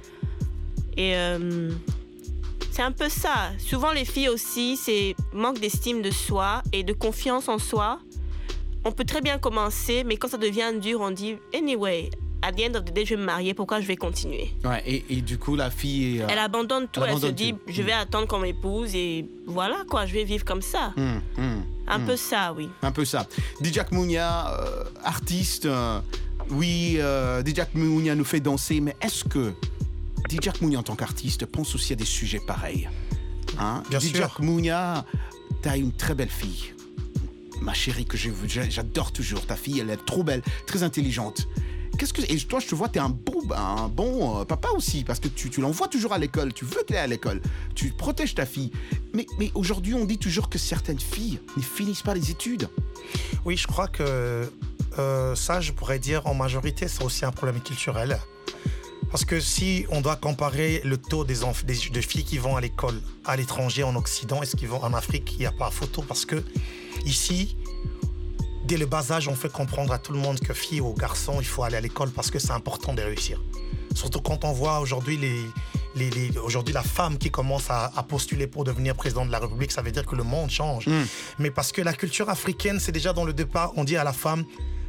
Et euh, c'est un peu ça. Souvent les filles aussi, c'est manque d'estime de soi et de confiance en soi. On peut très bien commencer, mais quand ça devient dur, on dit « anyway ». À the end of the day, je vais me marier, pourquoi je vais continuer? Ouais, et, et du coup, la fille... Est, euh, elle abandonne tout, elle, elle abandonne se dit, tout. je vais mm. attendre qu'on m'épouse et voilà quoi, je vais vivre comme ça. Mm, mm, Un mm. peu ça, oui. Un peu ça. Djak Mounia, euh, artiste, euh, oui, euh, Djak Mounia nous fait danser, mais est-ce que Djak Mounia en tant qu'artiste pense aussi à des sujets pareils? Hein? Bien sûr. Djak Mounia, t'as une très belle fille. Ma chérie, que je, j'adore toujours. Ta fille, elle est trop belle, très intelligente. Qu'est-ce que et toi je te vois t'es un bon un bon euh, papa aussi parce que tu, tu l'envoies toujours à l'école, tu veux qu'elle aille à l'école, tu protèges ta fille. Mais mais aujourd'hui on dit toujours que certaines filles ne finissent pas les études. Oui, je crois que euh, ça je pourrais dire en majorité c'est aussi un problème culturel. Parce que si on doit comparer le taux des, enf- des de filles qui vont à l'école à l'étranger en Occident et ce qui vont en Afrique, il n'y a pas photo parce que ici dès le bas âge, on fait comprendre à tout le monde que filles ou garçons, il faut aller à l'école parce que c'est important de réussir. Surtout quand on voit aujourd'hui, les, les, les, aujourd'hui la femme qui commence à, à postuler pour devenir président de la République, ça veut dire que le monde change. Mm. Mais parce que la culture africaine, c'est déjà dans le départ, on dit à la femme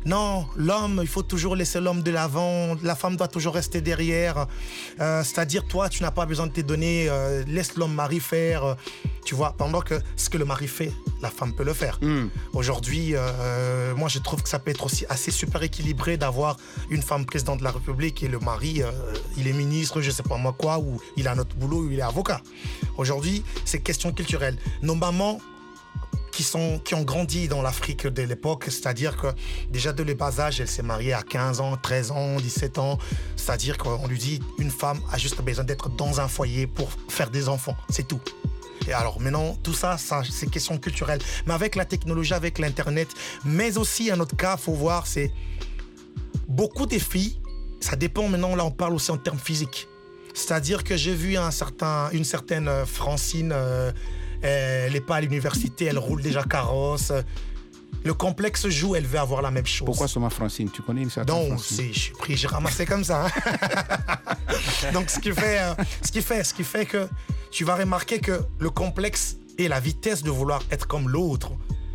Non, l'homme, il faut toujours laisser l'homme de l'avant. La femme doit toujours rester derrière. Euh, c'est-à-dire, toi, tu n'as pas besoin de te donner. Euh, laisse l'homme mari faire. Euh, tu vois, pendant que ce que le mari fait, la femme peut le faire. Mm. Aujourd'hui, euh, moi, je trouve que ça peut être aussi assez super équilibré d'avoir une femme présidente de la République et le mari, euh, il est ministre, je sais pas moi quoi, ou il a un autre boulot, ou il est avocat. Aujourd'hui, c'est question culturelle. Nos mamans, Qui, sont, qui ont grandi dans l'Afrique de l'époque, c'est-à-dire que déjà de le bas âge, elle s'est mariée à quinze ans, treize ans, dix-sept ans, c'est-à-dire qu'on lui dit une femme a juste besoin d'être dans un foyer pour faire des enfants, c'est tout. Et alors maintenant, tout ça, ça c'est question culturelle. Mais avec la technologie, avec l'Internet, mais aussi un autre cas, il faut voir, c'est beaucoup des filles, ça dépend maintenant, là on parle aussi en termes physiques. C'est-à-dire que j'ai vu un certain, une certaine Francine... Euh, elle n'est pas à l'université, elle roule déjà carrosse. Le complexe joue, elle veut avoir la même chose. Pourquoi seulement Francine? Tu connais une certaine Non, Francine? je suis pris, j'ai ramassé comme ça. Donc ce qui fait, euh, ce qui fait, ce qui fait que tu vas remarquer que le complexe et la vitesse de vouloir être comme l'autre,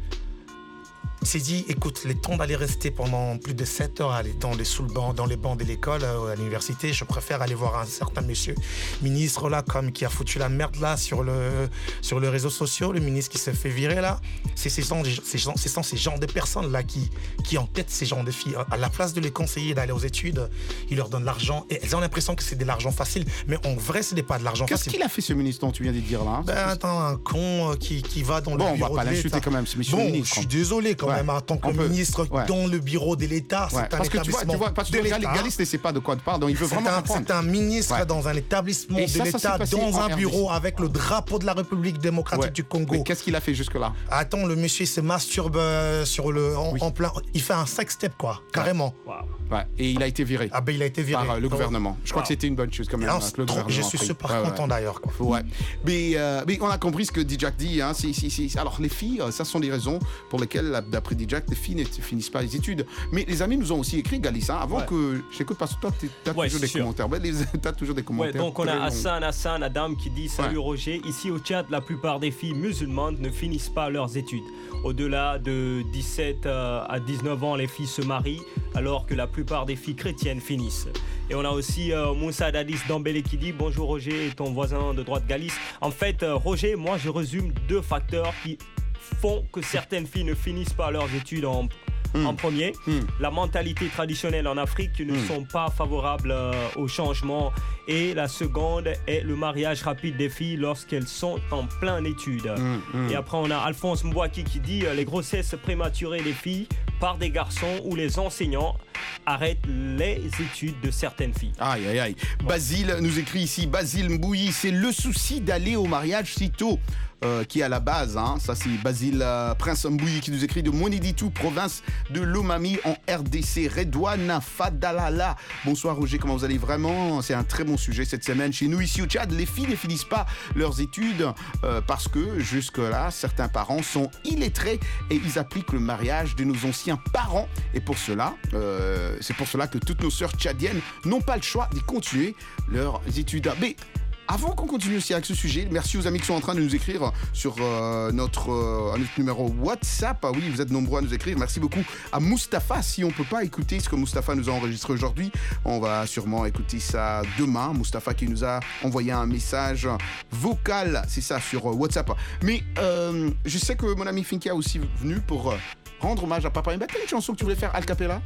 s'est dit, écoute, le temps d'aller rester pendant plus de sept heures aller dans les, sous le banc, dans les bancs de l'école, euh, à l'université, je préfère aller voir un certain monsieur ministre là, comme qui a foutu la merde là sur le sur les réseaux sociaux, le ministre qui s'est fait virer là. C'est ces gens, ces gens, c'est ces gens de personnes là qui qui entêtent ces gens de filles. À la place de les conseiller d'aller aux études, ils leur donnent l'argent et elles ont l'impression que c'est de l'argent facile, mais en vrai, ce n'est pas de l'argent Qu'est-ce facile. Qu'est-ce qu'il a fait ce ministre dont tu viens de dire là? Ben attends, un con qui qui va dans bon, le bureau de l'État. Bon, on va pas l'insulter quand même, c'est monsieur bon, le ministre. Je suis désolé quand ouais. même, en tant que peut, ministre ouais. dans le bureau de l'État, ouais. c'est un parce que tu vois, tu vois, parce que Galis ne sait pas de quoi tu parles, donc il veut vraiment un, comprendre. C'est un ministre ouais. dans un établissement et de ça, l'État, ça dans un bureau R D C. avec le drapeau de la République démocratique ouais. du Congo. Mais qu'est-ce qu'il a fait jusque-là? Attends, le monsieur se masturbe euh, sur le, en, oui. en plein... Il fait un sex-step, quoi, carrément. Wow. Ouais. Et il a été viré. Ah ben il a été viré. Par euh, le gouvernement. Je crois wow. que c'était une bonne chose quand même. Non, hein, le trop, je suis super ouais, content ouais. d'ailleurs. Quoi. Ouais. Mais, euh, mais on a compris ce que Dijak dit. Hein. C'est, c'est, c'est... Alors les filles, ça sont des raisons pour lesquelles, d'après Dijak, les filles ne finissent pas les études. Mais les amis nous ont aussi écrit, Galis, hein, avant ouais. que j'écoute, parce que toi, tu as ouais, toujours des sûr. commentaires. Ouais, tu as toujours des commentaires. Ouais, donc on a Hassan, Hassan, Adam qui dit « Salut ouais. Roger, ici au Tchad, la plupart des filles musulmanes ne finissent pas leurs études. Au-delà de dix-sept à dix-neuf ans, les filles se marient, alors que la plupart des filles chrétiennes finissent. » Et on a aussi euh, Moussa Dadis Dambélé qui dit « Bonjour Roger et ton voisin de droite Galis. » En fait, euh, Roger, moi je résume deux facteurs qui font que certaines filles ne finissent pas leurs études en Mmh. En premier, mmh. la mentalité traditionnelle en Afrique qui ne mmh. sont pas favorables euh, au changement. Et la seconde est le mariage rapide des filles lorsqu'elles sont en pleine étude. Mmh. Et après, on a Alphonse Mbouaki qui dit euh, les grossesses prématurées des filles par des garçons ou les enseignants arrêtent les études de certaines filles. Aïe, aïe, aïe. Basile nous écrit ici, Basile Mbouyi, c'est le souci d'aller au mariage si tôt. Euh, qui est à la base, hein. Ça c'est Basile euh, Prince Mbouyi qui nous écrit de Moniditou, province de Lomami en R D C. Redouane Fadalala. Bonsoir Roger, comment vous allez vraiment? C'est un très bon sujet cette semaine. Chez nous ici au Tchad, les filles ne finissent pas leurs études euh, parce que jusque-là, certains parents sont illettrés et ils appliquent le mariage de nos anciens parents. Et pour cela, euh, c'est pour cela que toutes nos sœurs tchadiennes n'ont pas le choix de continuer leurs études. Mais avant qu'on continue aussi avec ce sujet, merci aux amis qui sont en train de nous écrire sur euh, notre, euh, notre numéro WhatsApp. Ah oui, vous êtes nombreux à nous écrire. Merci beaucoup à Mustapha. Si on ne peut pas écouter ce que Mustapha nous a enregistré aujourd'hui, on va sûrement écouter ça demain. Mustapha qui nous a envoyé un message vocal, c'est ça, sur WhatsApp. Mais euh, je sais que mon ami Finkia est aussi venu pour rendre hommage à Papa Mba. Quelle chanson que tu voulais faire a cappella?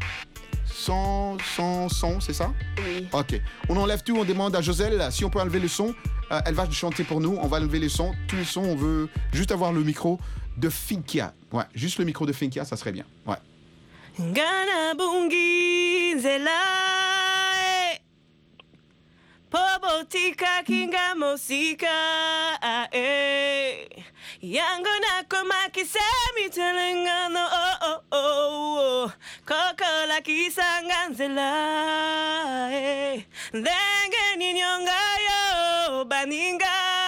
Sans, sans son, c'est ça? Oui. Ok. On enlève tout, on demande à Joselle si on peut enlever le son. Euh, elle va chanter pour nous, on va enlever le son. Tous les sons, on veut juste avoir le micro de Finkia. Ouais, juste le micro de Finkia, ça serait bien. Ouais. Gana bungi zelae Pobotika kinga mosika eh Yango na koma kisemi telengano oh oh oh Koko la kisanganzela eh Denge ninyonga yo baninga.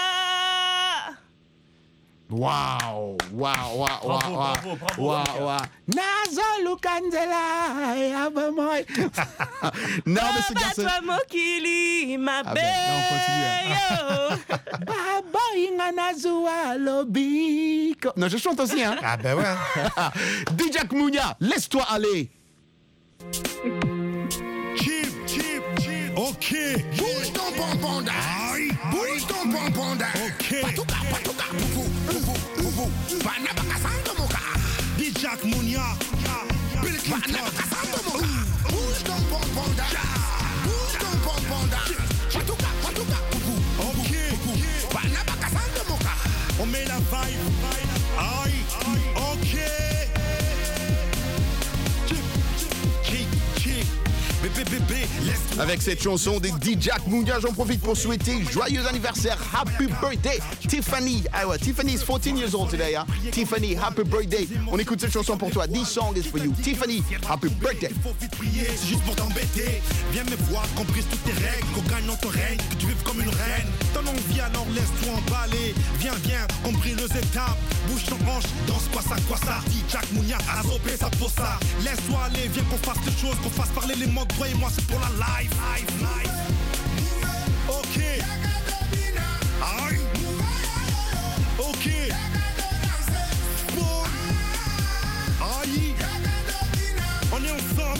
Waouh, waouh, waouh, bravo, waouh, bravo, bravo, waouh, waouh. Nazolu Kanzela, abamoy. Non, mais ce garçon. Toi mokili, ma belle. Ah ben, là, on continue. Baba inga nazua lobiko. Non, je chante aussi, hein. Ah ben ouais. Dijak Mounia, laisse-toi aller. Chip, chip, chip. Ok. Bouge ton pompon d'air. Bouge ton pompon d'air. Ok. Patuka, patuka, poupou, poupou, poupou. Banabaka sandomoka. Dijak Mounia. Bill Clinton. Banabaka sandomoka. Bouge ton pompon d'air. Bouge ton pompon d'air. Patuka, patuka, poupou. Ok. Banabaka sandomoka. On met la vibe. Aïe. Ok. Chip, chip. Bébé, bébé, laisse-moi. Avec cette chanson des D J Mounia, j'en profite pour souhaiter joyeux anniversaire, happy birthday, Tiffany. Ah ouais, Tiffany is fourteen years old today, hein. Tiffany, happy birthday. On écoute cette chanson pour toi. This song is for you. Tiffany, happy birthday. Faut vite prier, c'est juste pour t'embêter. Viens me voir, qu'on brise toutes tes règles, qu'on gagne dans ton règne, que tu vives comme une reine. T'en as envie, alors laisse-toi emballer. Viens, viens, on brille les étapes. Bouge ton hanche, danse quoi ça, quoi ça. D J Mounia, à la ça pour ça. Laisse-toi aller, viens qu'on fasse les choses, qu'on fasse parler les mots. Toi et moi, c'est pour la life. life, life. Ok. Aïe. Ok. Bon. Aïe. On est ensemble.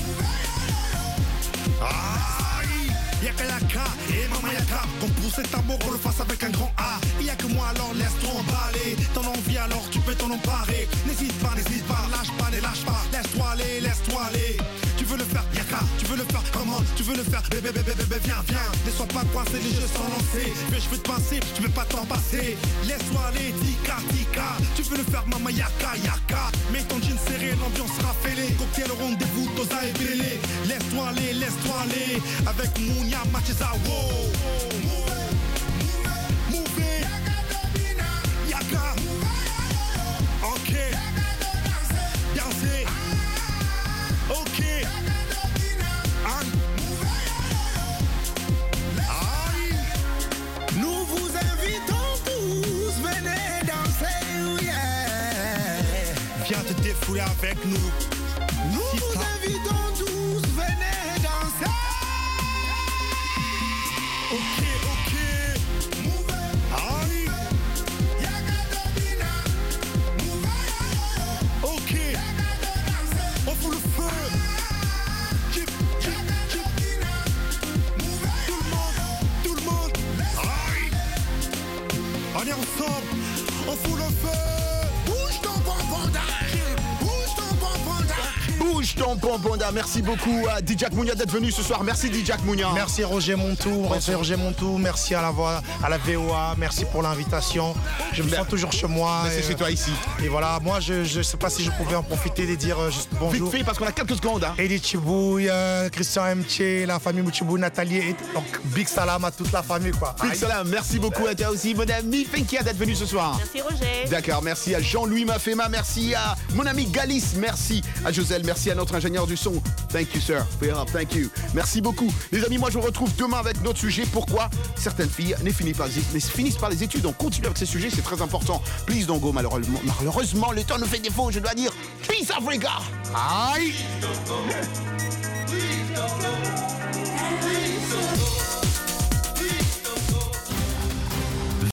Aïe. Y'a Yaka et Mama Yaka. Qu'on pousse cet amour, qu'on le fasse avec un grand A. Y'a que moi, alors laisse-toi emballer. T'en as envie, alors tu peux t'en emparer. N'hésite pas, n'hésite pas, lâche pas, ne lâche pas. Laisse-toi aller, laisse-toi aller. Tu veux le faire, Yaka, tu veux le faire, comment, tu veux le faire, bébé, bébé, bébé, viens, viens. Ne sois pas coincé, les jeux sont lancés. Mais je veux te passer, tu veux pas t'en passer. Laisse-toi aller, tika, tika. Tu veux le faire, Mama Yaka, Yaka. Mets ton jean serré, l'ambiance sera fêlée. Cocktail, rendez-vous, Toza et Bélé. Laisse-toi aller, laisse-toi aller. Avec Mounia, Macheza, wow. Move it. Yaka. Ok. Danser. Ok. Aïe. Nous vous invitons tous, venez danser, yeah. Viens te défouler avec nous. Nous vous invitons tous, venez danser. Ok, ok. Aïe. Ok. On fout le feu. Chip, chip, chip. Tout le monde, tout le monde. Aïe. On est ensemble. On fout le feu. Bouge ton pompon d'air. Bouge ton pompon d'air. Bouge ton pompon d'air. Merci beaucoup à D J Mounia d'être venu ce soir. Merci D J Mounia. Merci Roger Montou, merci Roger Montou, merci à la voix, à la V O A, merci pour l'invitation. Je me sens toujours chez moi. Mais c'est chez toi ici. Et voilà, moi je ne sais pas si je pouvais en profiter et dire euh, juste bonjour. Vite fait parce qu'on a quelques secondes. Hein. Eddie Chibouille, euh, Christian M T, la famille Mouchibou, Nathalie, et donc big salam à toute la famille quoi. Big Aïe. salam, merci beaucoup à toi aussi, mon ami Finkia d'être venu ce soir. Merci Roger. D'accord, merci à Jean-Louis Mafema, merci à mon ami Galis, merci à Joselle, merci à notre ingénieur du son. Thank you sir, thank you. Merci beaucoup. Les amis, moi je vous retrouve demain avec notre sujet. Pourquoi certaines filles ne finissent pas, ne finissent pas les études. On continue avec ces sujets, c'est très important. Please don't go, malheureusement, malheureusement, le temps nous fait défaut, je dois dire. Peace Africa. Aïe. Please don't go. Please don't go.